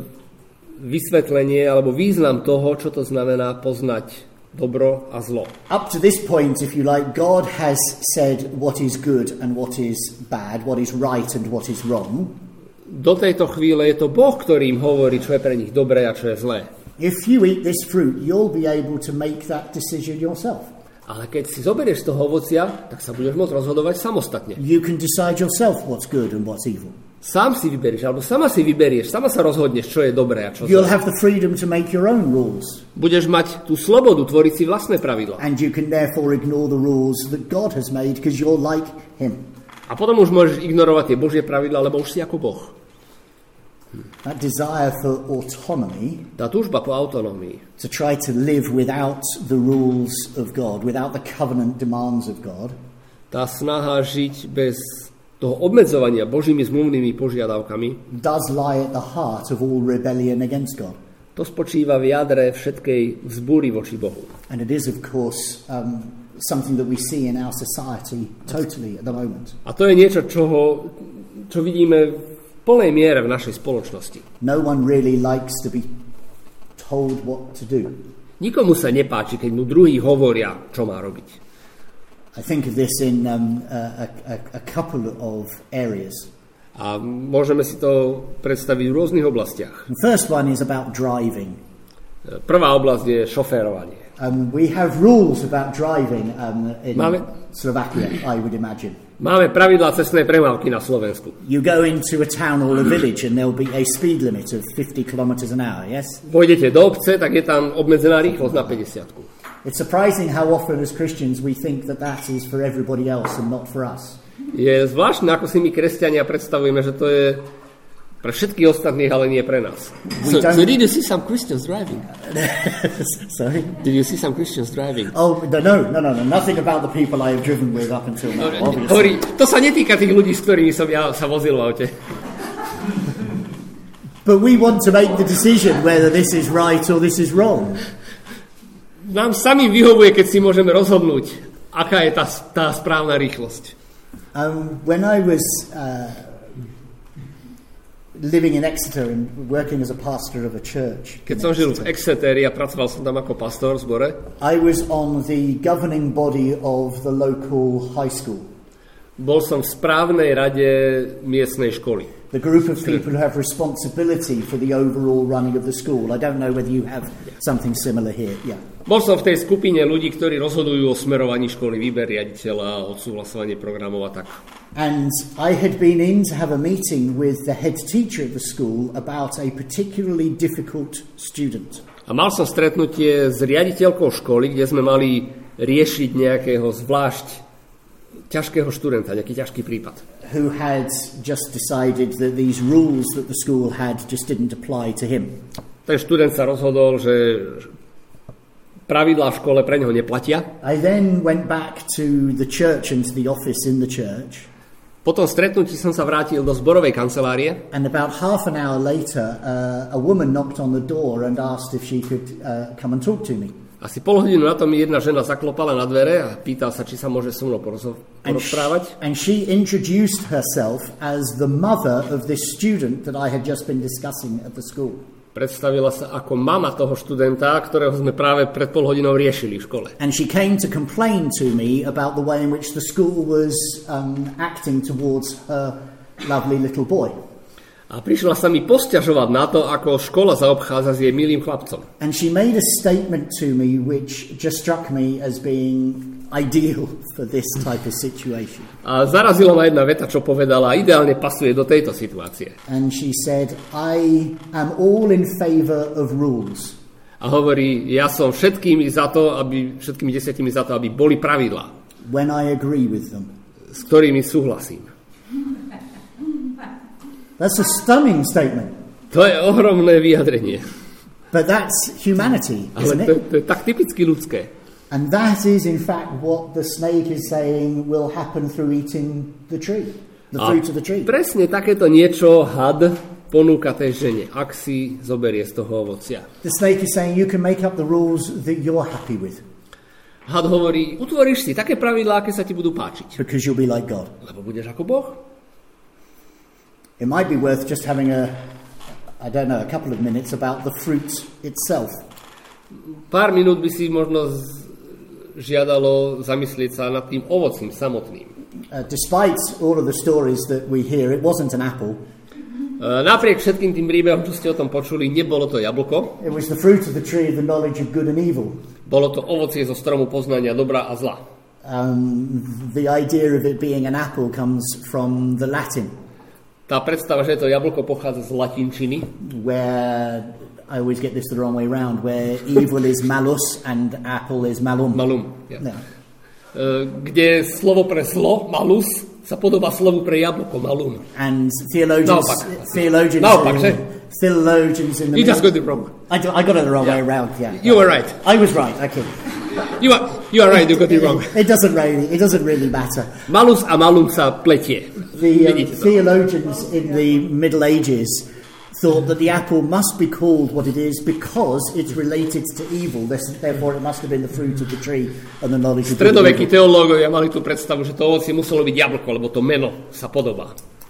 vysvetlenie alebo význam toho, čo to znamená poznať dobro a zlo. Up to this point, if you like, God has said what is good and what is bad, what is right and what is wrong. Do tejto chvíle je to Boh, ktorý im hovorí, čo je pre nich dobré a čo je zlé. If you eat this fruit, you'll be able to make that decision yourself. Ale keď si zoberieš z toho ovocia, tak sa budeš môcť rozhodovať samostatne. You can decide yourself what's good and what's evil. Sám si vyberieš, alebo sama si vyberieš, sama sa rozhodneš, čo je dobré a čo You'll zlé. have the freedom to make your own rules. Budeš mať tú slobodu tvoriť si vlastné pravidlá. And you can therefore ignore the rules that God has made because you're like him. A potom už môžeš ignorovať tie Božie pravidlá, lebo už si ako Boh. That desire for autonomy, Tá túžba po autonómii, to try to live without the rules of God, without the covenant demands of God, tá snaha žiť bez toho obmedzovania Božími zmluvnými požiadavkami, does lie at the heart of all rebellion against God. to spočíva v jadre všetkej vzbúry voči Bohu. And it is, of course, um, something that we see in our society totally at the moment. A to je niečo, čoho, čo vidíme v plnej miere v našej spoločnosti. No one really likes to be told what to do. Nikomu sa nepáči, keď mu druhí hovoria, čo má robiť. I think of this in um, a, a, a couple of areas. A môžeme si to predstaviť v rôznych oblastiach. The first one is about driving. Prvá oblasť je šoférovanie. Um, we have rules about driving um, in Máme- Slovakia, I would imagine. Máme pravidlá cestnej premávky na Slovensku. You go into a town or a village and there'll be a speed limit of fifty kilometers an hour, yes? Pôjdete do obce, tak je tam obmedzená rýchlosť na päťdesiatku. It's surprising how often as Christians we think that that is for everybody else and not for us. Je zvláštne, ako si my kresťania predstavujeme, že to je pre všetkých ostatných, ale nie pre nás. We So, don't- so did you see some Christians driving? Sorry? Did you see some Christians driving? Oh, no, no, no, no, no, nothing about the people I have driven with up until now, obviously. Hovorí, to sa netýka tých ľudí, s ktorými som ja sa vozil v aute. But we want to make the decision whether this is right or this is wrong. Nám samým vyhovuje, keď si môžeme rozhodnúť, aká je tá, tá správna rýchlosť. Um, when I was uh, living in Exeter and working as a pastor of a church, Keď in som žil v Exeter, Exeteri a pracoval som tam ako pastor v zbore, I was on the governing body of the local high school. bol som v správnej rade miestnej školy. The group of people who have responsibility for the overall running of the school. I don't know whether you have something similar here. Yeah. Bol som v tej skupine ľudí, ktorí rozhodujú o smerovaní školy, výber riaditeľa, odsúhlasovanie programov a tak. And I had been in to have a meeting with the head teacher of the school about a particularly difficult student. A mal som stretnutie s riaditeľkou školy, kde sme mali riešiť nejakého zvlášť ťažkého študenta, nejaký ťažký prípad. Who had just decided that these rules that the school had just didn't apply to him. Ten študent sa rozhodol, že pravidlá v škole pre neho neplatia. I then went back to the church and to the office in the church. Po tom stretnutí som sa vrátil do zborovej kancelárie And about half an hour later, uh, a woman knocked on the door and asked if she could uh, come and talk to me. Asi pol hodinu na to mi jedna žena zaklopala na dvere a pýtala sa, či sa môže so mnou porozo- And she, porozprávať. and she introduced herself as the mother of this student that I had just been discussing at the school. Predstavila sa ako mama toho študenta, ktorého sme práve pred pol hodinou riešili v škole. And she came to complain to me about the way in which the school was um, acting towards her lovely little boy. A prišla sa mi posťažovať na to, ako škola zaobchádza s jej milým chlapcom. And she made a statement to me which just struck me as being ideal for this type of situation. A zarazila ma jedna veta, čo povedala, ideálne pasuje do tejto situácie. And she said, I am all in favor of rules. A hovorí, ja som všetkými za to, aby, všetkými desiatimi za to, aby boli pravidlá. When I agree with them. S ktorými súhlasím. That's a stunning statement. To je ohromné vyjadrenie. But that's humanity, Ale isn't to, it? to je tak typicky ľudské. And that is, in fact, what the snake is saying will happen through eating the tree, the A fruit of the tree. presne takéto niečo had ponúka tej žene, ak si zoberie z toho ovocia. The snake is saying you can make up the rules that you're happy with Had hovorí, utvoríš si také pravidlá, aké sa ti budú páčiť. because you'll be like God. Lebo budeš ako Boh. It might be worth just having a, I don't know, a couple of minutes about the fruit itself. Pár minút by si možno z- žiadalo zamyslieť sa nad tým ovocím samotným. Uh, despite all of the stories that we hear, it wasn't an apple. E, Napriek všetkým tým príbehom, čo ste o tom počuli, nebolo to jablko, It was the fruit of the tree of the knowledge of good and evil. bolo to ovocie zo stromu poznania dobra a zla. Um, the idea of it being an apple comes from the Latin, Tá predstava, že to jablko pochádza z latinčiny, where I always get this the wrong way round, where evil is malus and apple is malum. malum, ja. No. E, kde slovo pre zlo, malus, sa podobá slovu pre jablko, malum. And theologians, Naopak. theologians, Naopak, že? in, theologians in the You just middle- got it wrong. I, do- I got it the wrong Yeah. way around. Yeah, You were right. I was right. Okay, You are, you are right, you got it wrong. it doesn't really, it doesn't really matter. Malus a malum sa pletie. The um, Vidíte to? theologians in the Middle Ages thought that the apple must be called what it is because it's related to evil. This- Therefore, it must have been the fruit of the tree and the knowledge of good and Stredovekí evil. teológovia mali tú predstavu, že to ovocie muselo byť jablko, lebo to meno sa podobá.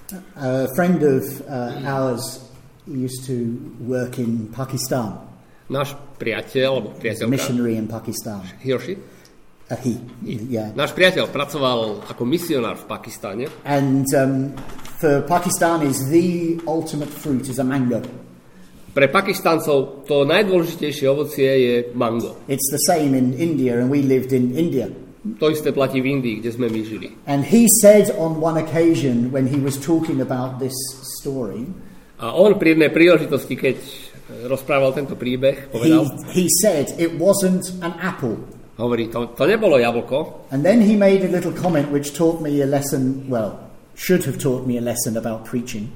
A friend of uh, ours used to work in Pakistan, Náš priateľ, alebo priateľka, missionary in Pakistan. Hiroshi, Uh, he, yeah. náš priateľ pracoval ako misionár v Pakistane And um, for Pakistanis, the ultimate fruit is a mango. Pre Pakistáncov to najdôležitejšie ovocie je mango. It's the same in India, and we lived in India. To isté platí v Indii, kde sme my žili. And he said on one occasion when he was talking about this story, A on pri jednej príležitosti, keď rozprával tento príbeh, he, povedal, he said it wasn't an apple. hovorí, to, to nebolo jablko. And then he made a little comment which taught me a lesson, well, should have taught me a lesson about preaching.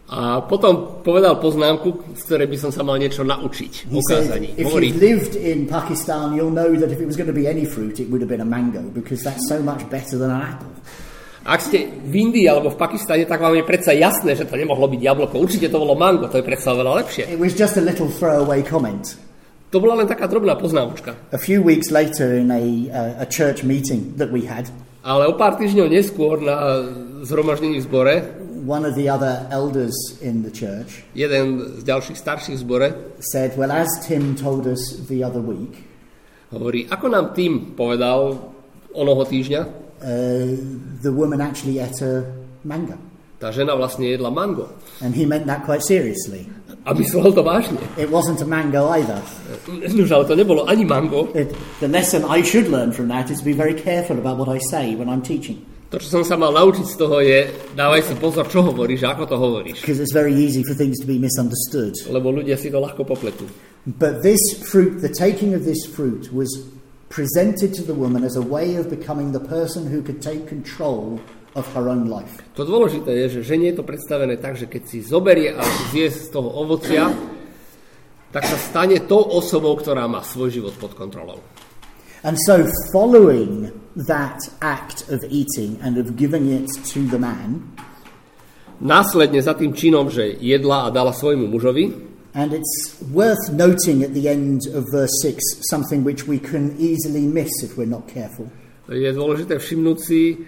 A potom povedal poznámku, z ktorej by som sa mal niečo naučiť. He Ukázaní. said, if Hovorí, you lived in Pakistan, you'll know that if it was going to be any fruit, it would have been a mango, because that's so much better than an apple. ak ste v Indii alebo v Pakistane, tak vám je predsa jasné, že to nemohlo byť jablko. Určite to bolo mango, to je predsa veľa lepšie. It was just a little throwaway comment. To bola len taká drobná poznámočka. A few weeks later in a, uh, a church meeting that we had, Ale o pár týždňov neskôr na zhromaždení v zbore, one of the other elders in the church jeden z ďalších starších v zbore said, well, as Tim told us the other week, hovorí, ako nám Tim povedal onoho týždňa, uh, the woman actually ate a mango. tá žena vlastne jedla mango. And he meant that quite seriously. A myslel to vážne. It wasn't a mango either. Nož, ale to nebolo ani mango. It, the lesson I should learn from that is to be very careful about what I say when I'm teaching. To, čo som sa mal naučiť z toho je, dávaj si pozor, čo hovoríš, ako to hovoríš. Because it's very easy for things to be misunderstood. Lebo ľudia si to ľahko popletú. But this fruit, the taking of this fruit, was presented to the woman as a way of becoming the person who could take control of her own life. To dôležité je, že žene je to predstavené tak, že keď si zoberie a zje z toho ovocia, tak sa stane tou osobou, ktorá má svoj život pod kontrolou. And so following that act of eating and of giving it to the man, Následne za tým činom, že jedla a dala svojmu mužovi, and it's worth noting at the end of verse six something which we can easily miss if we're not careful. je dôležité všimnúť si e,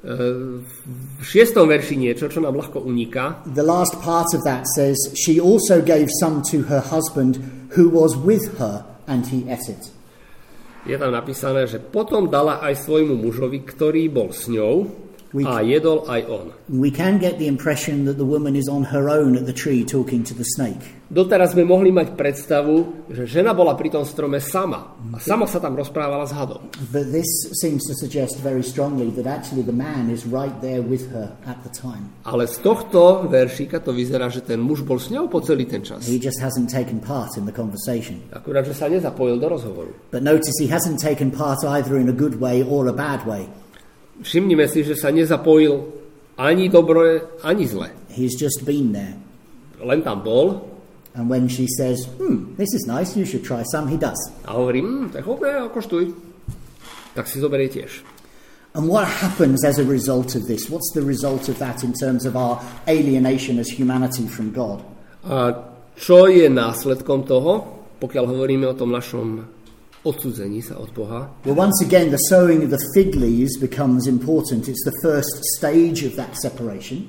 v šiestom verši niečo, čo nám ľahko uniká. The last part of that says, she also gave some to her husband who was with her, and he ate it. Je tam napísané, že potom dala aj svojmu mužovi, ktorý bol s ňou, We, a jedol aj on. we can get the impression that the woman is on her own at the tree talking to the snake. Doteraz sme mohli mať predstavu, že žena bola pri tom strome sama. A sama sa tam rozprávala s hadom. But this seems to suggest very strongly that actually the man is right there with her at the time. Ale z tohto veršíka to vyzerá, že ten muž bol s ňou po celý ten čas. He just hasn't taken part in the conversation. Akurát, že sa nezapojil do rozhovoru. But notice he hasn't taken part either in a good way or a bad way. Všimnime si, že sa nezapojil ani dobre, ani zle. He's just been there. Len tam bol. And when she says, hmm, this is nice, you should try some, he does. A hovorí, hm, tak chopne, koštuj. Tak si zoberie tiež. And what happens as a result of this? What's the result of that in terms of our alienation as humanity from God? A čo je následkom toho, pokiaľ hovoríme o tom našom odsudzení sa od Boha? Well, once again, the sowing of the fig leaves becomes important. It's the first stage of that separation.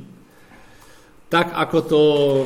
Tak ako to e,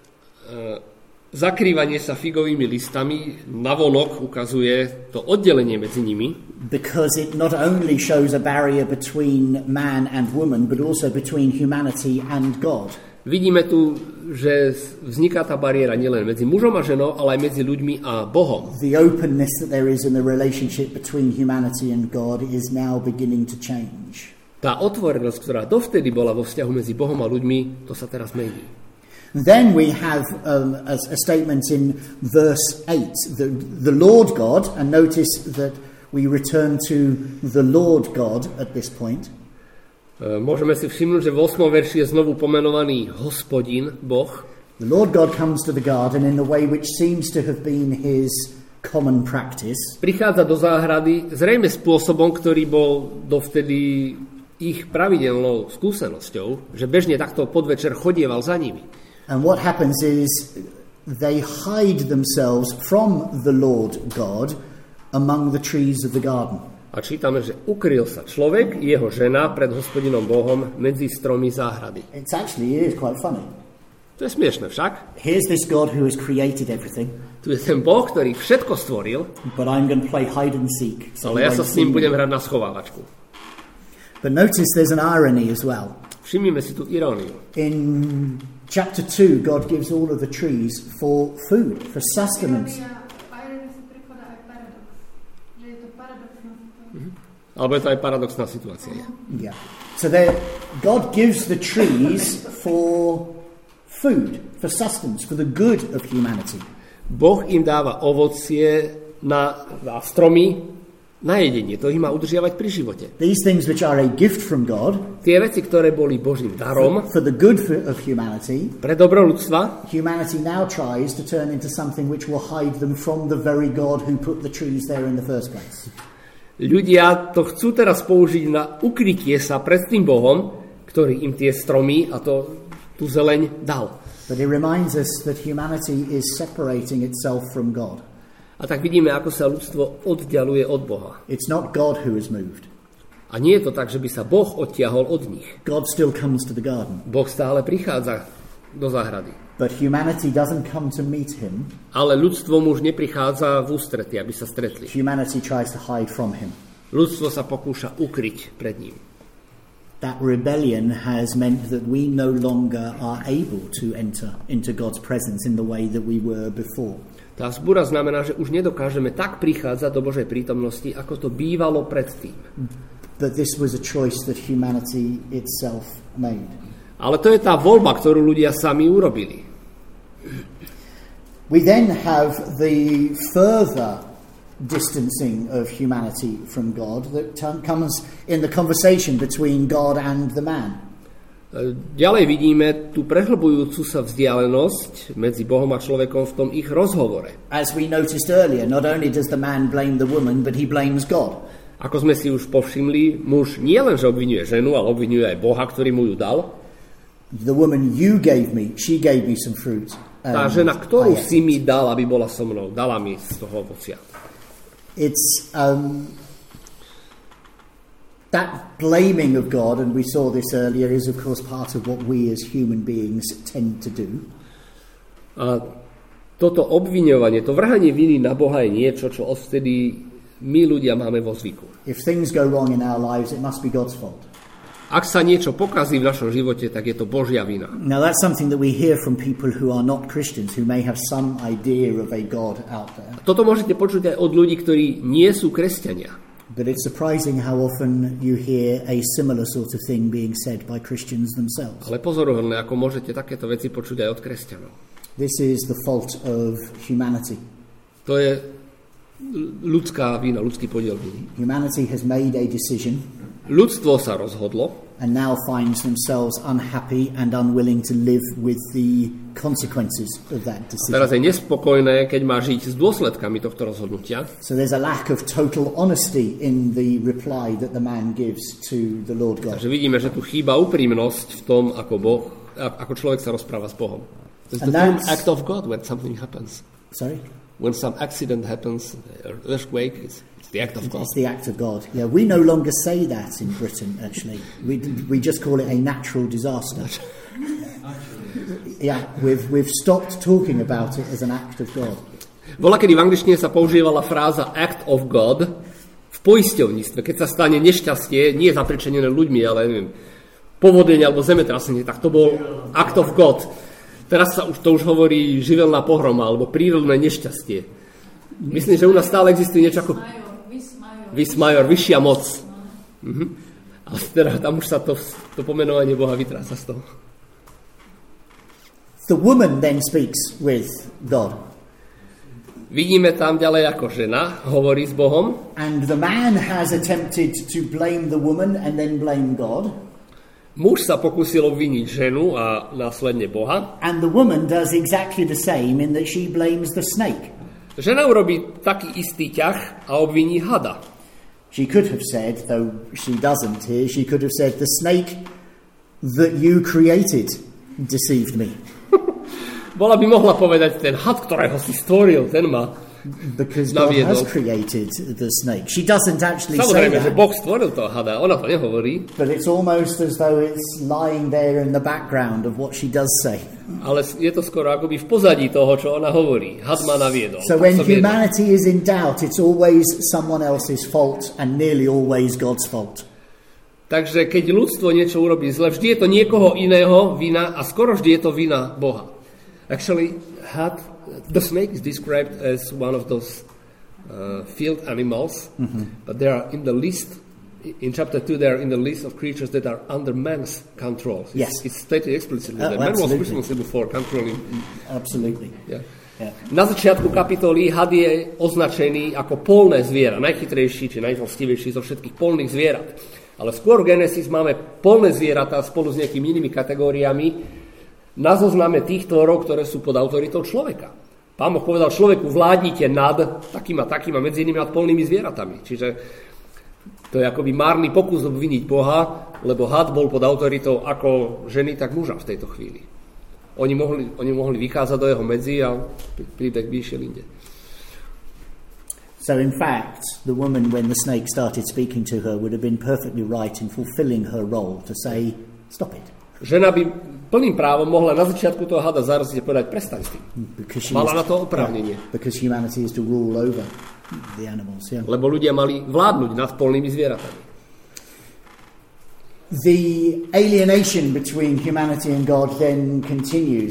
zakrývanie sa figovými listami navonok ukazuje to oddelenie medzi nimi. Because it not only shows a barrier between man and woman, but also between humanity and God. Vidíme tu, že vzniká tá bariéra nielen medzi mužom a ženou, ale aj medzi ľuďmi a Bohom. The openness that there is in the relationship between humanity and God is now beginning to change. Tá otvorenosť, ktorá dovtedy bola vo vzťahu medzi Bohom a ľuďmi, to sa teraz mení. Then we have um, a, a statement in verse eight, the, the Lord God, and notice that we return to the Lord God at this point. Môžeme si všimnúť, že v ôsmom verši je znovu pomenovaný Hospodin, Boh. The Lord God comes to the garden in the way which seems to have been his common practice. Prichádza do záhrady zrejme spôsobom, ktorý bol dovtedy ich pravidelnou skúsenosťou, že bežne takto podvečer chodieval za nimi. And what happens is they hide themselves from the Lord God among the trees of the garden. A čítame, že ukryl sa človek i jeho žena pred Hospodinom Bohom medzi stromy záhrady. It's actually, it is quite funny. To je smiešne však. Here's this God who has created everything. Tu je ten Boh, ktorý všetko stvoril, but I'm going to play hide and seek. So ale ja sa s ním budem hrať na schovávačku. But notice there's an irony as well. Všimnime si tú iróniu. In chapter two, God gives all of the trees for food, for sustenance. Alebo je to aj paradoxná situácia. Yeah. So there, God gives the trees for food, for sustenance, for the good of humanity. Boh im dáva ovocie na, na stromy, na jedenie. To ich má udržiavať pri živote. These things which are a gift from God, tie veci, ktoré boli Božím darom, for, for the good for, of humanity, pre dobro ľudstva, humanity now tries to turn into something which will hide them from the very God who put the trees there in the first place. Ľudia to chcú teraz použiť na ukrytie sa pred tým Bohom, ktorý im tie stromy a to, tú zeleň dal. But it reminds us that humanity is separating itself from God. A tak vidíme, ako sa ľudstvo oddialuje od Boha. It's not God who is moved. A nie je to tak, že by sa Boh odtiahol od nich. God still comes to the garden. Boh stále prichádza do záhrady. But humanity doesn't come to meet him. Ale ľudstvo mu už neprichádza v ústrety, aby sa stretli. Humanity tries to hide from him. Ľudstvo sa pokúša ukryť pred ním. That rebellion has meant that we no longer are able to enter into God's presence in the way that we were before. Tá vzbúra znamená, že už nedokážeme tak prichádzať do Božej prítomnosti, ako to bývalo predtým. But this was a choice that humanity itself made. Ale to je tá voľba, ktorú ľudia sami urobili. We then have the further distancing of humanity from God that t- comes in the conversation between God and the man. Ďalej vidíme tú prehlbujúcu sa vzdialenosť medzi Bohom a človekom v tom ich rozhovore. As we noticed earlier, not only does the man blame the woman, but he blames God. Ako sme si už povšimli, muž nie len, že obvinuje ženu, ale obvinuje aj Boha, ktorý mu ju dal. The woman you gave me, she gave me some fruit. Tá žena, ktorú si mi dal, aby bola so mnou, dala mi z toho ovocia. It's um, that blaming of God, and we saw this earlier, is of course part of what we as human beings tend to do. A toto obviňovanie, to vrhanie viny na Boha je niečo, čo odvtedy my ľudia máme vo zvyku. If things go wrong in our lives, it must be God's fault. Ak sa niečo pokazí v našom živote, tak je to Božia vina. Now that's something that we hear from people who are not Christians, who may have some idea of a God out there. Toto môžete počuť aj od ľudí, ktorí nie sú kresťania. But it's surprising how often you hear a similar sort of thing being said by Christians themselves. Ale pozoruhodné, ako môžete takéto veci počuť aj od kresťanov. This is the fault of humanity. To je ľudská vina, ľudský podiel viny. Humanity has made a decision. Ľudstvo sa rozhodlo and now finds themselves unhappy and unwilling to live with the consequences of that decision. Teraz je nespokojné, keď má žiť s dôsledkami tohto rozhodnutia. So there's a lack of total honesty in the reply that the man gives to the Lord God. Takže vidíme, že tu chýba úprimnosť v tom, ako Boh, ako človek sa rozpráva s Bohom. It's the term act of God when something happens. Sorry? When some accident happens, earthquake, it's the act of God. It's the act of God. Yeah, we no longer say that in Britain, actually. We we just call it a natural disaster. Yeah, we've we've stopped talking about it as an act of God. Bola, kedy v angličtine sa používala fráza act of God v poisťovníctve. Keď sa stane nešťastie, nie zapričenené ľuďmi, ale neviem, povodenie alebo zemetrasenie, tak to bol act of God. Teraz sa už to už hovorí živelná pohroma alebo prírodné nešťastie. Myslím, že u nás stále existuje niečo ako vis major, vyššia moc. Mhm. Ale teda tam už sa to, to pomenovanie Boha vytráca z toho. The woman then speaks with God. Vidíme tam ďalej, ako žena hovorí s Bohom. And the man has attempted to blame the woman and then blame God. Muž sa pokúsil obviniť ženu a následne Boha. And the woman does exactly the same in that she blames the snake. Žena urobí taký istý ťah a obviní hada. She could have said, though she doesn't here, she could have said, the snake that you created deceived me. Bola by mohla povedať, ten had, ktorého si stvoril, ten ma because God naviedol. has created the snake. She doesn't actually Samozrejme, say že that. Boh stvoril toho hada, ona to nehovorí. But it's almost as though it's lying there in the background of what she does say. Ale je to skoro akoby v pozadí toho, čo ona hovorí. Had ma naviedol. So when humanity is in doubt, it's always someone else's fault and nearly always God's fault. Takže keď ľudstvo niečo urobí zle, vždy je to niekoho iného vina a skoro vždy je to vina Boha. Actually, had, the snake is described as one of those uh, field animals, mm-hmm. but they are in the list, in chapter two, they are in the list of creatures that are under man's control. Yes. It's, it's stated explicitly Uh, that man was absolutely. responsible for controlling. Absolutely. Yeah. Yeah. Na začiatku kapitoly had je označený ako polné zviera, najchytrejší či najzlostivejší zo všetkých polných zvierat. Ale skôr v Genesis máme polné zvieratá spolu s nejakými inými kategóriami na zozname tých tvorov, ktoré sú pod autoritou človeka. Pán Boh povedal človeku, vládnite nad takým a takým a medzi inými nad polnými zvieratami. Čiže to je akoby márny pokus obviniť Boha, lebo had bol pod autoritou ako ženy, tak muža v tejto chvíli. Oni mohli, oni mohli vykázať do jeho medzi a príbeh by išiel inde. So in fact, the woman, when the snake started speaking to her, would have been perfectly right in fulfilling her role to say, stop it. Žena by plným právom mohla na začiatku toho hada zaraziť a povedať, prestaň s tým. Mala na to oprávnenie. Yeah, because humanity is to rule over the animals. Yeah. Lebo ľudia mali vládnuť nad polnými zvieratami. The alienation between humanity and God then continues.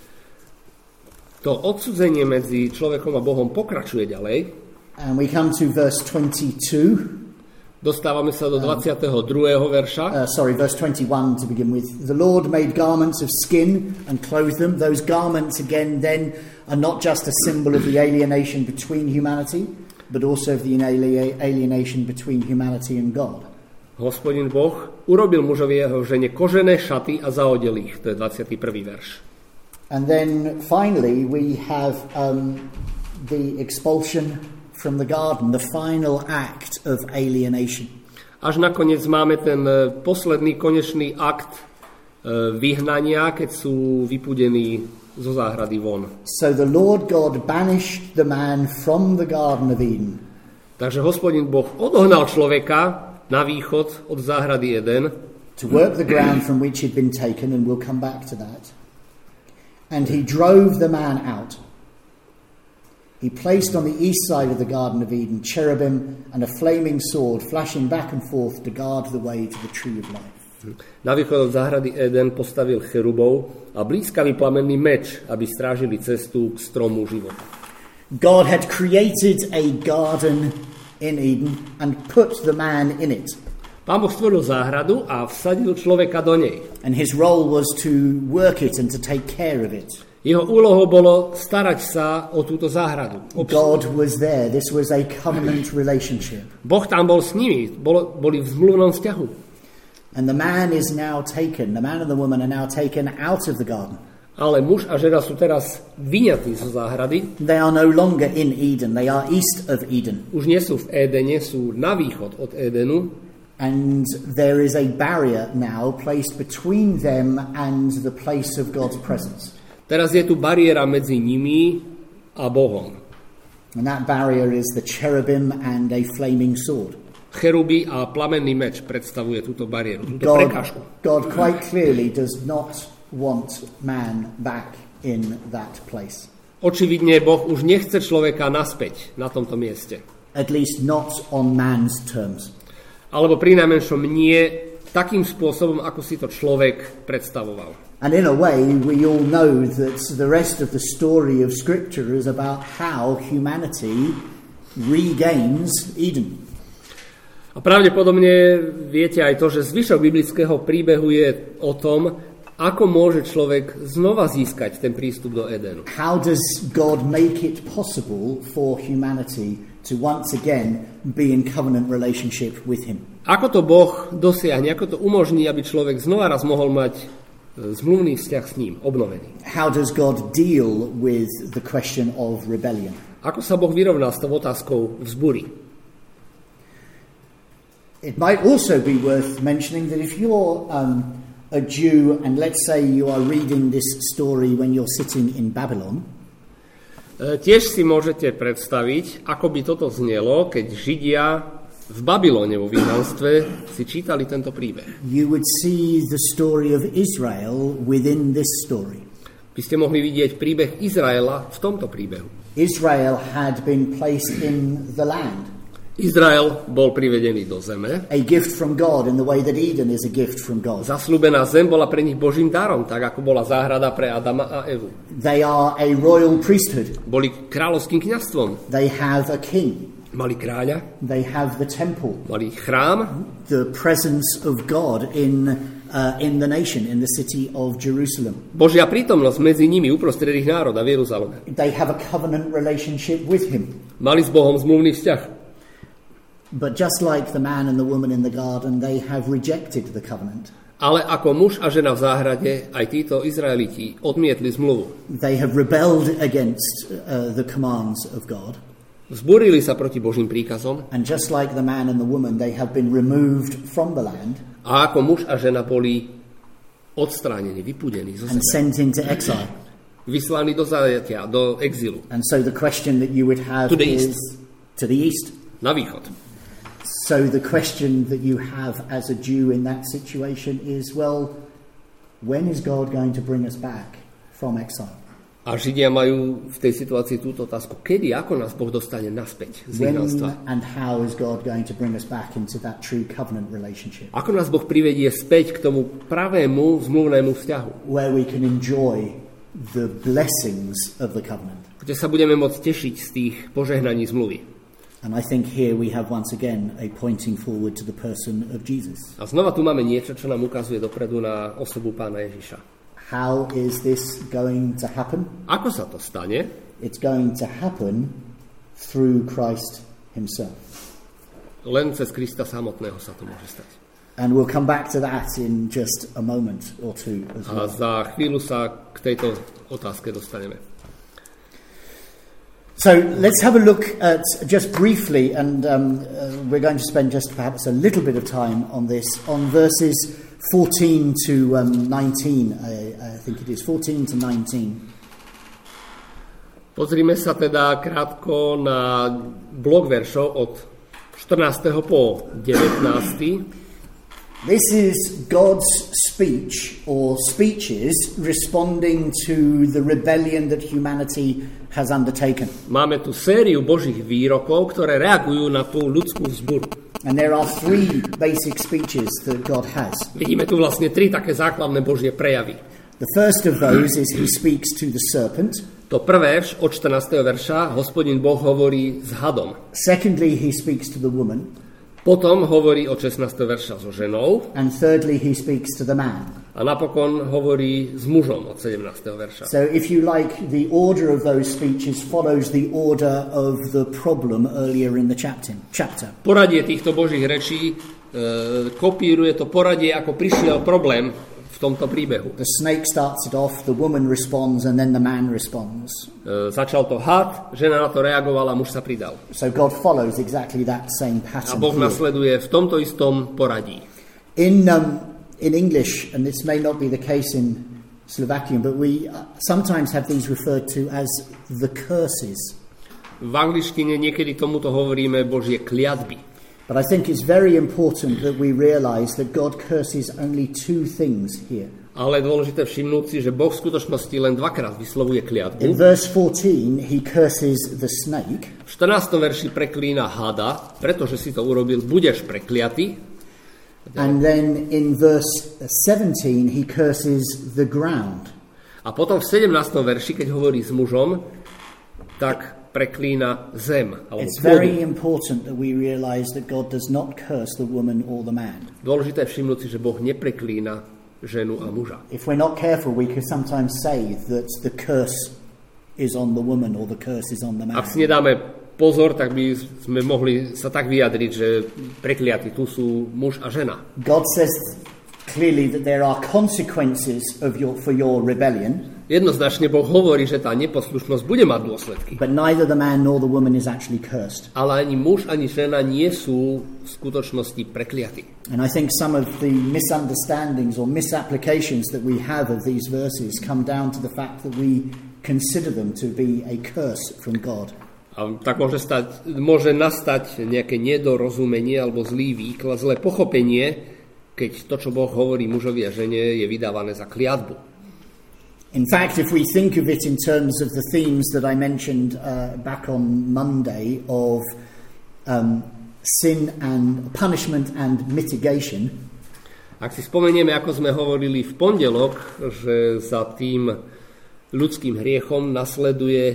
To odsudzenie medzi človekom a Bohom pokračuje ďalej. And we come to verse twenty-two. Dostávame sa do dvadsiateho druhého verša. Uh, sorry, verse twenty-one to begin with. The Lord made garments of skin and clothed them. Those garments, again, then are not just a symbol of the alienation between humanity, but also of the alienation between humanity and God. Hospodin Boh urobil mužovi jeho žene kožené šaty a zaodel ich. To je dvadsiaty prvý verš. And then finally we have um, the expulsion from the garden, the final act of alienation. Až nakoniec máme ten posledný konečný akt vyhnania, keď sú vypudení zo záhrady von. So the Lord God banished the man from the Garden of Eden. Takže Hospodin Boh odohnal človeka na východ od záhrady Eden to work the ground from which he'd been taken, and we'll come back to that. And he drove the man out. He placed on the east side of the Garden of Eden cherubim and a flaming sword flashing back and forth to guard the way to the tree of life. Na východ od záhrady Eden postavil cherubov a blízkami plamenný meč, aby strážili cestu k stromu života. God had created a garden in Eden and put the man in it. Pán Boh stvoril záhradu a vsadil človeka do nej. And his role was to work it and to take care of it. Jeho úlohou bolo starať sa o túto záhradu. God was there. This was a covenant relationship. Boh tam bol s nimi, bol, boli v zmluvnom vzťahu. And the man is now taken, the man and the woman are now taken out of the garden. Ale muž a žena sú teraz vyňatí zo záhrady. They are no longer in Eden, they are east of Eden. Už nie sú v Édene, sú na východ od Édenu. And there is a barrier now placed between them and the place of God's presence. Teraz je tu bariéra medzi nimi a Bohom. And that barrier is the cherubim and a flaming sword. Cheruby a plamenný meč predstavuje túto bariéru, túto God, prekážku. God quite clearly does not want man back in that place. Očividne Boh už nechce človeka naspäť na tomto mieste. At least not on man's terms. Alebo pri najmenšom nie takým spôsobom, ako si to človek predstavoval. And in a way, we all know that the rest of the story of Scripture is about how humanity regains Eden. A pravdepodobne viete aj to, že zvyšok biblického príbehu je o tom, ako môže človek znova získať ten prístup do Edenu. How does God make it possible for humanity to once again be in covenant relationship with him? Ako to Boh dosiahne, ako to umožní, aby človek znova raz mohol mať zmluvný vzťah s ním, obnovený. How does God deal with the question of rebellion? Ako sa Boh vyrovná s tou otázkou vzbury? It might also be worth mentioning that if you're um, a Jew and let's say you are reading this story when you're sitting in Babylon, tiež si môžete predstaviť, ako by toto znelo, keď Židia v Babylone vo vyhnanstve si čítali tento príbeh. You would see the story of Israel within this story. By ste mohli vidieť príbeh Izraela v tomto príbehu. Israel had been placed in the land. Izrael bol privedený do zeme. A gift from God in the way that Eden is a gift from God. Zasľúbená zem bola pre nich Božím darom, tak ako bola záhrada pre Adama a Evu. They are a royal priesthood. Boli kráľovským kňazstvom. They have a king. Mali kráľa. They have the temple. Mali chrám. The presence of God in uh, in the nation, in the city of Jerusalem. Božia prítomnosť medzi nimi uprostred ich národa v Jeruzaleme. They have a covenant relationship with him. Mali s Bohom zmluvný vzťah. But just like the man and the woman in the garden, they have rejected the covenant. Ale ako muž a žena v záhrade, aj títo Izraeliti odmietli zmluvu. They have rebelled against uh, the commands of God. Zburili sa proti Božím príkazom. And just like the man and the woman, they have been removed from the land. A ako muž a žena boli odstránení, vypudení zo and zeme. sent into exile. Vyslaní do zajatia, do exilu. And so the question that you would have To the is east. to the east. Na východ. So the question that you have as a Jew in that situation is, well, when is God going to bring us back from exile? A Židia majú v tej situácii túto otázku. Kedy, ako nás Boh dostane naspäť z When vyhnanstva? and how is God going to bring us back into that true covenant relationship? Ako nás Boh privedie späť k tomu pravému zmluvnému vzťahu? Where we can enjoy the blessings of the covenant. Kde sa budeme môcť tešiť z tých požehnaní zmluvy. And I think here we have once again a pointing forward to the person of Jesus. A znova tu máme niečo, čo nám ukazuje dopredu na osobu Pána Ježiša. How is this going to happen? Ako sa to stane? It's going to happen through Christ himself. Len cez Krista samotného sa to môže stať. And we'll come back to that in just a moment or two as A well. za chvíľu sa k tejto otázke dostaneme. So let's have a look at, just briefly, and um, uh, we're going to spend just perhaps a little bit of time on this, on verses fourteen to um, nineteen, I, I think it is, fourteen to nineteen. Pozrime sa teda krátko na blok veršov od štrnásteho po devätnásty. This is God's speech or speeches responding to the rebellion that humanity has undertaken. Máme tu sériu Božích výrokov, ktoré reagujú na tú ľudskú vzburu. And there are three basic speeches that God has. Vidíme tu vlastne tri také základné Božie prejavy. The first of those is he speaks to the serpent. To prvé, od štrnásteho verša, Hospodin Boh hovorí s hadom. Secondly, he speaks to the woman. Potom hovorí od šestnásteho verša so ženou. And thirdly, he speaks to the man. A napokon hovorí s mužom od sedemnásteho verša. So if you like, the order of those speeches follows the order of the problem earlier in the chapter. chapter. Poradie týchto Božích rečí e, kopíruje to poradie, ako prišiel problém v tomto príbehu. The snake starts it off, the woman responds, and then the man responds. E, začal to had, žena na to reagovala, muž sa pridal. So God follows exactly that same A pattern. Boh here. nasleduje v tomto istom poradí. In um, in English, and this may not be the case in Slovakian, but we uh, sometimes have these referred to as the curses. V angličtine niekedy tomuto hovoríme Božie kliatby. But I think it's very important that we realize that God curses only two things here. Ale je dôležité všimnúť si, že Boh v skutočnosti len dvakrát vyslovuje kliatbu. In verse fourteen, he curses the snake. V štrnástom verši preklína hada, pretože si to urobil, budeš prekliatý. And then in verse seventeen, he curses the ground. A potom v sedemnástom verši, keď hovorí s mužom, tak preklína zem. Alebo It's very pôdu. important that we realize that God does not curse the woman or the man. Dôležité je všimnúť si, že Boh nepreklína ženu a muža. If we're not careful, we could sometimes say that the curse is on the woman or the curse is on the man. Ak si nedáme pozor, tak by sme mohli sa tak vyjadriť, že prekliatí tu sú muž a žena. God says clearly that there are consequences of your, for your rebellion, Jednoznačne Boh hovorí, že tá neposlušnosť bude mať dôsledky. but neither the man nor the woman is actually cursed. Ale ani muž, ani žena nie sú v skutočnosti prekliatí. And I think some of the misunderstandings or misapplications that we have of these verses come down to the fact that we consider them to be a curse from God. A tak môže, stať, môže nastať nejaké nedorozumenie alebo zlý výklad, zlé pochopenie, keď to, čo Boh hovorí mužovi a žene, je vydávané za kliatbu. In fact, if we think of it in terms of the themes that I mentioned uh, back on Monday of um, sin and punishment and mitigation, Ak si spomenieme, ako sme hovorili v pondelok, že za tým ľudským hriechom nasleduje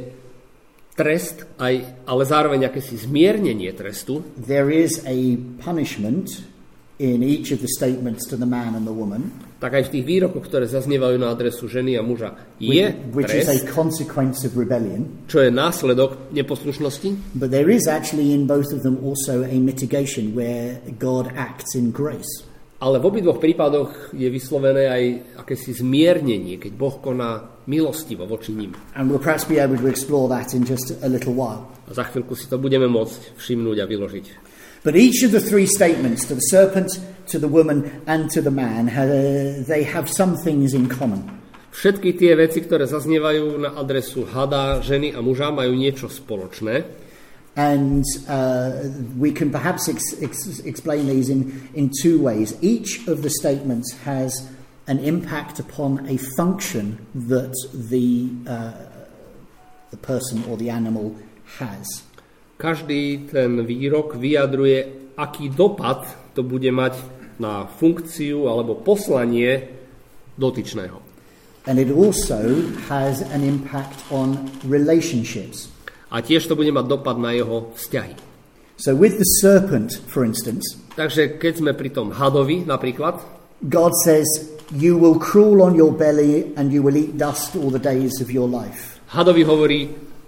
trest, aj, ale zároveň akési zmiernenie trestu, there is a punishment in each of the statements to the man and the woman, tak aj v tých výrokoch, ktoré zaznievajú na adresu ženy a muža, je which is a trest, consequence of rebellion. čo je následok neposlušnosti, But there is actually in both of them also a mitigation where God acts in grace. ale v obidvoch prípadoch je vyslovené aj akési zmiernenie, keď Boh koná milostivo voči ním. And we'll perhaps be able to explore that in just a little while. A za chvíľku si to budeme môcť všimnúť a vyložiť. But each of the three statements, to the serpent, to the woman, and to the man, uh, they have some things in common. Všetky tie veci, ktoré zaznievajú na adresu hada, ženy a muža, majú niečo spoločné. And uh, we can perhaps ex- ex- explain these in, in two ways. Each of the statements has an impact upon a function that the, uh, the person or the animal has. Každý ten výrok vyjadruje, aký dopad to bude mať na funkciu alebo poslanie dotyčného. And it also has an impact on relationships. A tiež to bude mať dopad na jeho vzťahy. So with the serpent, for instance, Takže keď sme pri tom hadovi napríklad, God says, you will crawl on your belly and you will eat dust all the days of your life. hadovi hovorí,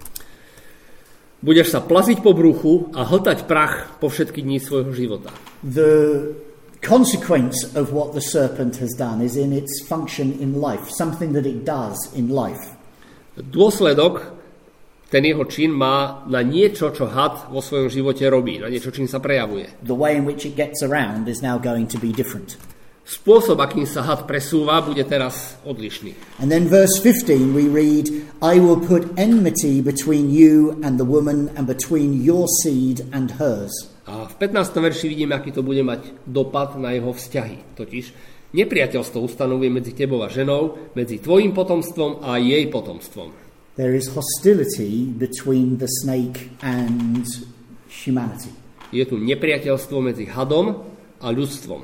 budeš sa plaziť po bruchu a hltať prach po všetky dní svojho života. The consequence of what the serpent has done is in its function in life, something that it does in life. Dôsledok, ten jeho čin má na niečo, čo had vo svojom živote robí, na niečo, čím sa prejavuje. The way in which it gets around is now going to be different. Spôsob, akým sa had presúva, bude teraz odlišný. And then verse fifteen we read, I will put enmity between you and the woman and between your seed and hers. A v pätnástom verši vidíme, aký to bude mať dopad na jeho vzťahy. Totiž nepriateľstvo ustanovuje medzi tebou a ženou, medzi tvojim potomstvom a jej potomstvom. There is hostility between the snake and humanity. Je tu nepriateľstvo medzi hadom a ľudstvom.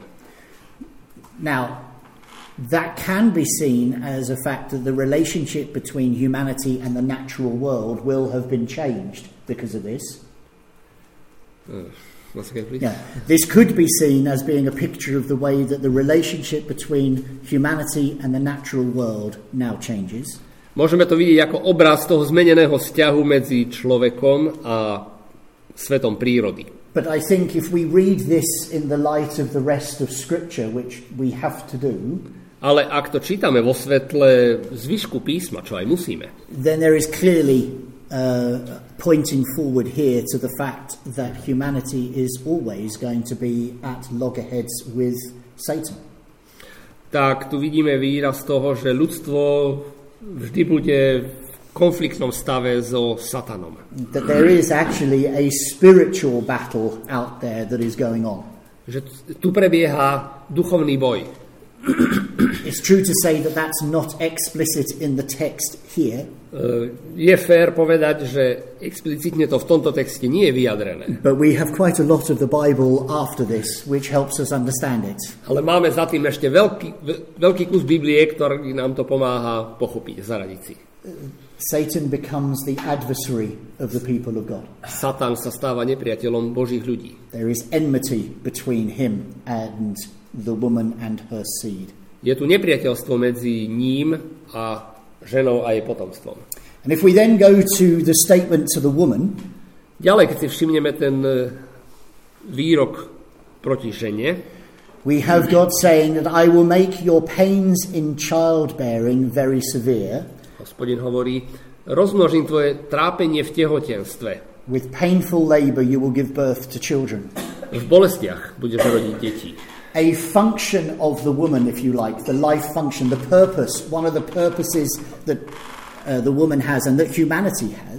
Now, that can be seen as a fact that the relationship between humanity and the natural world will have been changed because of this. Uh, once again, please. Yeah. This could be seen as being a picture of the way that the relationship between humanity and the natural world now changes. Môžeme to vidieť ako obraz toho zmeneného vzťahu medzi človekom a svetom prírody. But I think if we read this in the light of the rest of Scripture, which we have to do, ale ak to čítame vo svetle zvyšku písma, čo aj musíme, then there is clearly uh, pointing forward here to the fact that humanity is always going to be at loggerheads with Satan. Tak tu vidíme výraz toho, že ľudstvo vždy bude v konfliktnom stave so Satanom. That there is actually a spiritual battle out there that is going on. Že tu prebieha duchovný boj. It's true to say that that's not explicit in the text here. Je fér povedať, že explicitne to v tomto texte nie je vyjadrené. But we have quite a lot of the Bible after this, which helps us understand it. Ale máme za tým ešte veľký, veľký kus Biblie, ktorý nám to pomáha pochopiť, zaradiť si. Satan becomes the adversary of the people of God. Satan sa stáva nepriateľom Božích ľudí. There is enmity between him and the woman and her seed. Je tu nepriateľstvo medzi ním a ženou a jej potomstvom. And if we then go to the statement to the woman, ďalej, keď si všimneme ten výrok proti žene, we have God saying that I will make your pains in childbearing very severe. Hospodin hovorí, rozmnožím tvoje trápenie v tehotenstve. With painful labor you will give birth to children. V bolestiach budeš rodiť deti. A function of the woman, if you like, the life function, the purpose, one of the purposes that uh, the woman has and that humanity has.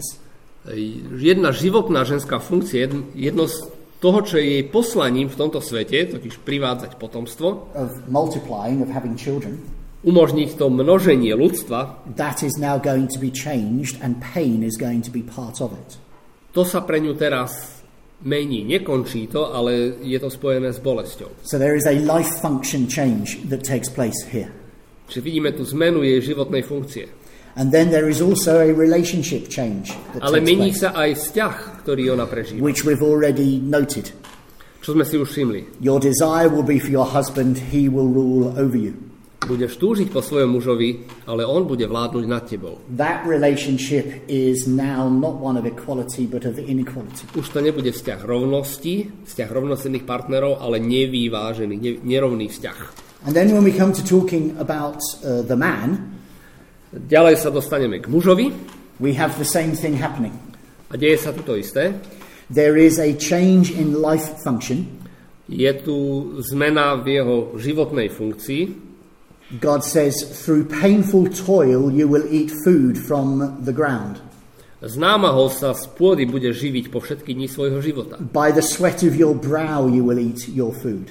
Jedna životná ženská funkcia, jedno z toho, čo je jej poslaním v tomto svete, totiž privádzať potomstvo, of multiplying, of having children, umožniť to množenie ľudstva, that is now going to be changed and pain is going to be part of it. To sa pre ňu teraz mení, nekončí to, ale je to spojené s bolesťou. So there is a life function change that takes place here. Čiže vidíme tu zmenu jej životnej funkcie. And then there is also a relationship change that ale takes mení place, sa aj vzťah, ktorý ona prežíva. which we've already noted. Čo sme si už všimli. Your desire will be for your husband, he will rule over you. Budeš túžiť po svojom mužovi, ale on bude vládnuť nad tebou. That relationship is now not one of equality, but of inequality. Už to nebude vzťah rovnosti, vzťah rovnocenných partnerov, ale nevyvážený, ne, nerovný vzťah. And then when we come to talking about uh, the man, ďalej sa dostaneme k mužovi. we have the same thing happening. A deje sa tu to isté. There is a change in life function. Je tu zmena v jeho životnej funkcii. God says, through painful toil you will eat food from the ground. Z námahou sa z pôdy bude živiť po všetky dni svojho života. By the sweat of your brow you will eat your food.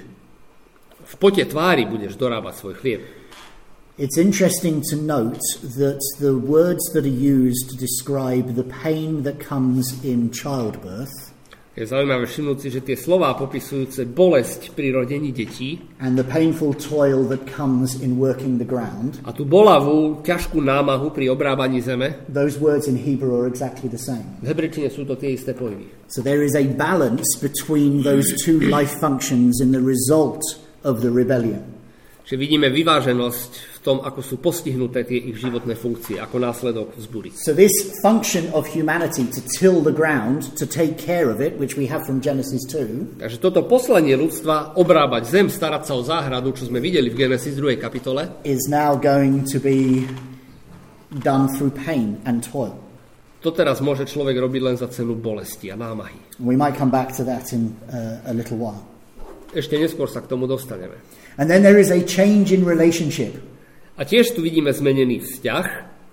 V pote tvári budeš dorábať svoj chlieb. It's interesting to note that the words that are used to describe the pain that comes in childbirth Je zaujímavé všimnúť si, že tie slová popisujúce bolesť pri rodení detí and the painful toil that comes in working the ground, a tú bolavú, ťažkú námahu pri obrábaní zeme, those words in Hebrew are exactly the same. v hebrejčine sú to tie isté pojmy. So there is a balance between those two life functions in the result of the rebellion. Čiže vidíme vyváženosť v tom, ako sú postihnuté tie ich životné funkcie, ako následok vzbúry. So this function of humanity to till the ground, to take care of it, which we have from Genesis two, Takže toto poslanie ľudstva, obrábať zem, starať sa o záhradu, čo sme videli v Genesis druhej kapitole, is now going to be done through pain and toil. to teraz môže človek robiť len za cenu bolesti a námahy. We might come back to that in uh, a little while. Ešte neskôr sa k tomu dostaneme. And then there is a change in relationship. A tiež tu vidíme zmenený vzťah.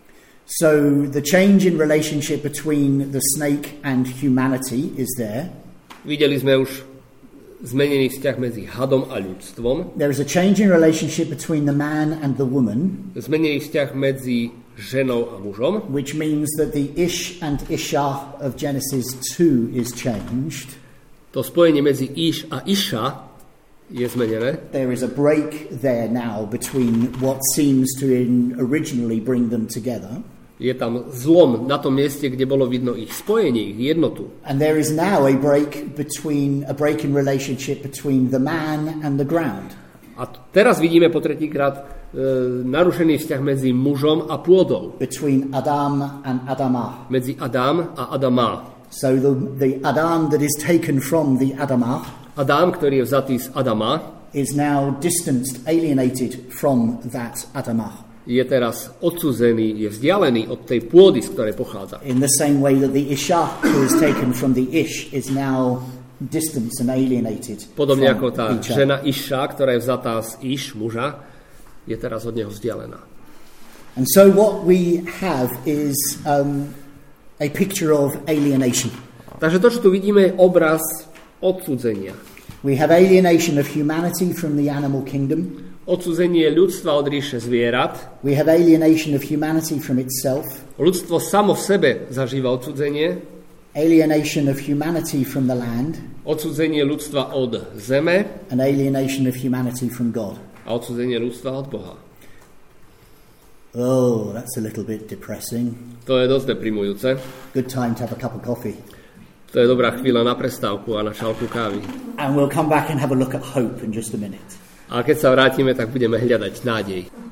So the change in relationship between the snake and humanity is there. Videli sme už zmenený vzťah medzi hadom a ľudstvom. There is a change in relationship between the man and the woman, Zmenený vzťah medzi ženou a mužom, which means that the Ish and Isha of Genesis two is changed. To spojenie medzi Iš a Iša je zmenené. There is a break there now between what seems to in originally bring them together. Je tam zlom na tom mieste, kde bolo vidno ich spojenie, ich jednotu. And there is now a break between a break in relationship between the man and the ground. A teraz vidíme po tretíkrát e, narušený vzťah medzi mužom a pôdou. Between Adam and Adamah. Medzi Adam a Adamá. So the, the Adam that is taken from the Adamah Adam, ktorý je vzatý z Adama, is now distanced, alienated from that Adamah. Je teraz odsúzený, je vzdialený od tej pôdy, z ktorej pochádza. In the same way that the Isha who is taken from the Ish is now distanced and alienated. Podobne from ako tá each other. žena Iša, ktorá je vzatá z Iš, muža, je teraz od neho vzdialená. And so what we have is um, a picture of alienation. Takže to, čo tu vidíme, je obraz odsúdenia. We have alienation of humanity from the animal kingdom. Odsudzenie ľudstva od ríše zvierat. We have alienation of humanity from itself. Ľudstvo samo v sebe zažíva odsudzenie. Alienation of humanity from the land. Odsudzenie ľudstva od zeme. And alienation of humanity from God. A odsudzenie ľudstva od Boha. Oh, that's a little bit depressing. To je dosť deprimujúce. Good time to have a cup of coffee. To je dobrá chvíľa na prestávku a na šálku kávy. And we'll come back and have a look at hope in just a minute. A keď sa vrátime, tak budeme hľadať nádej.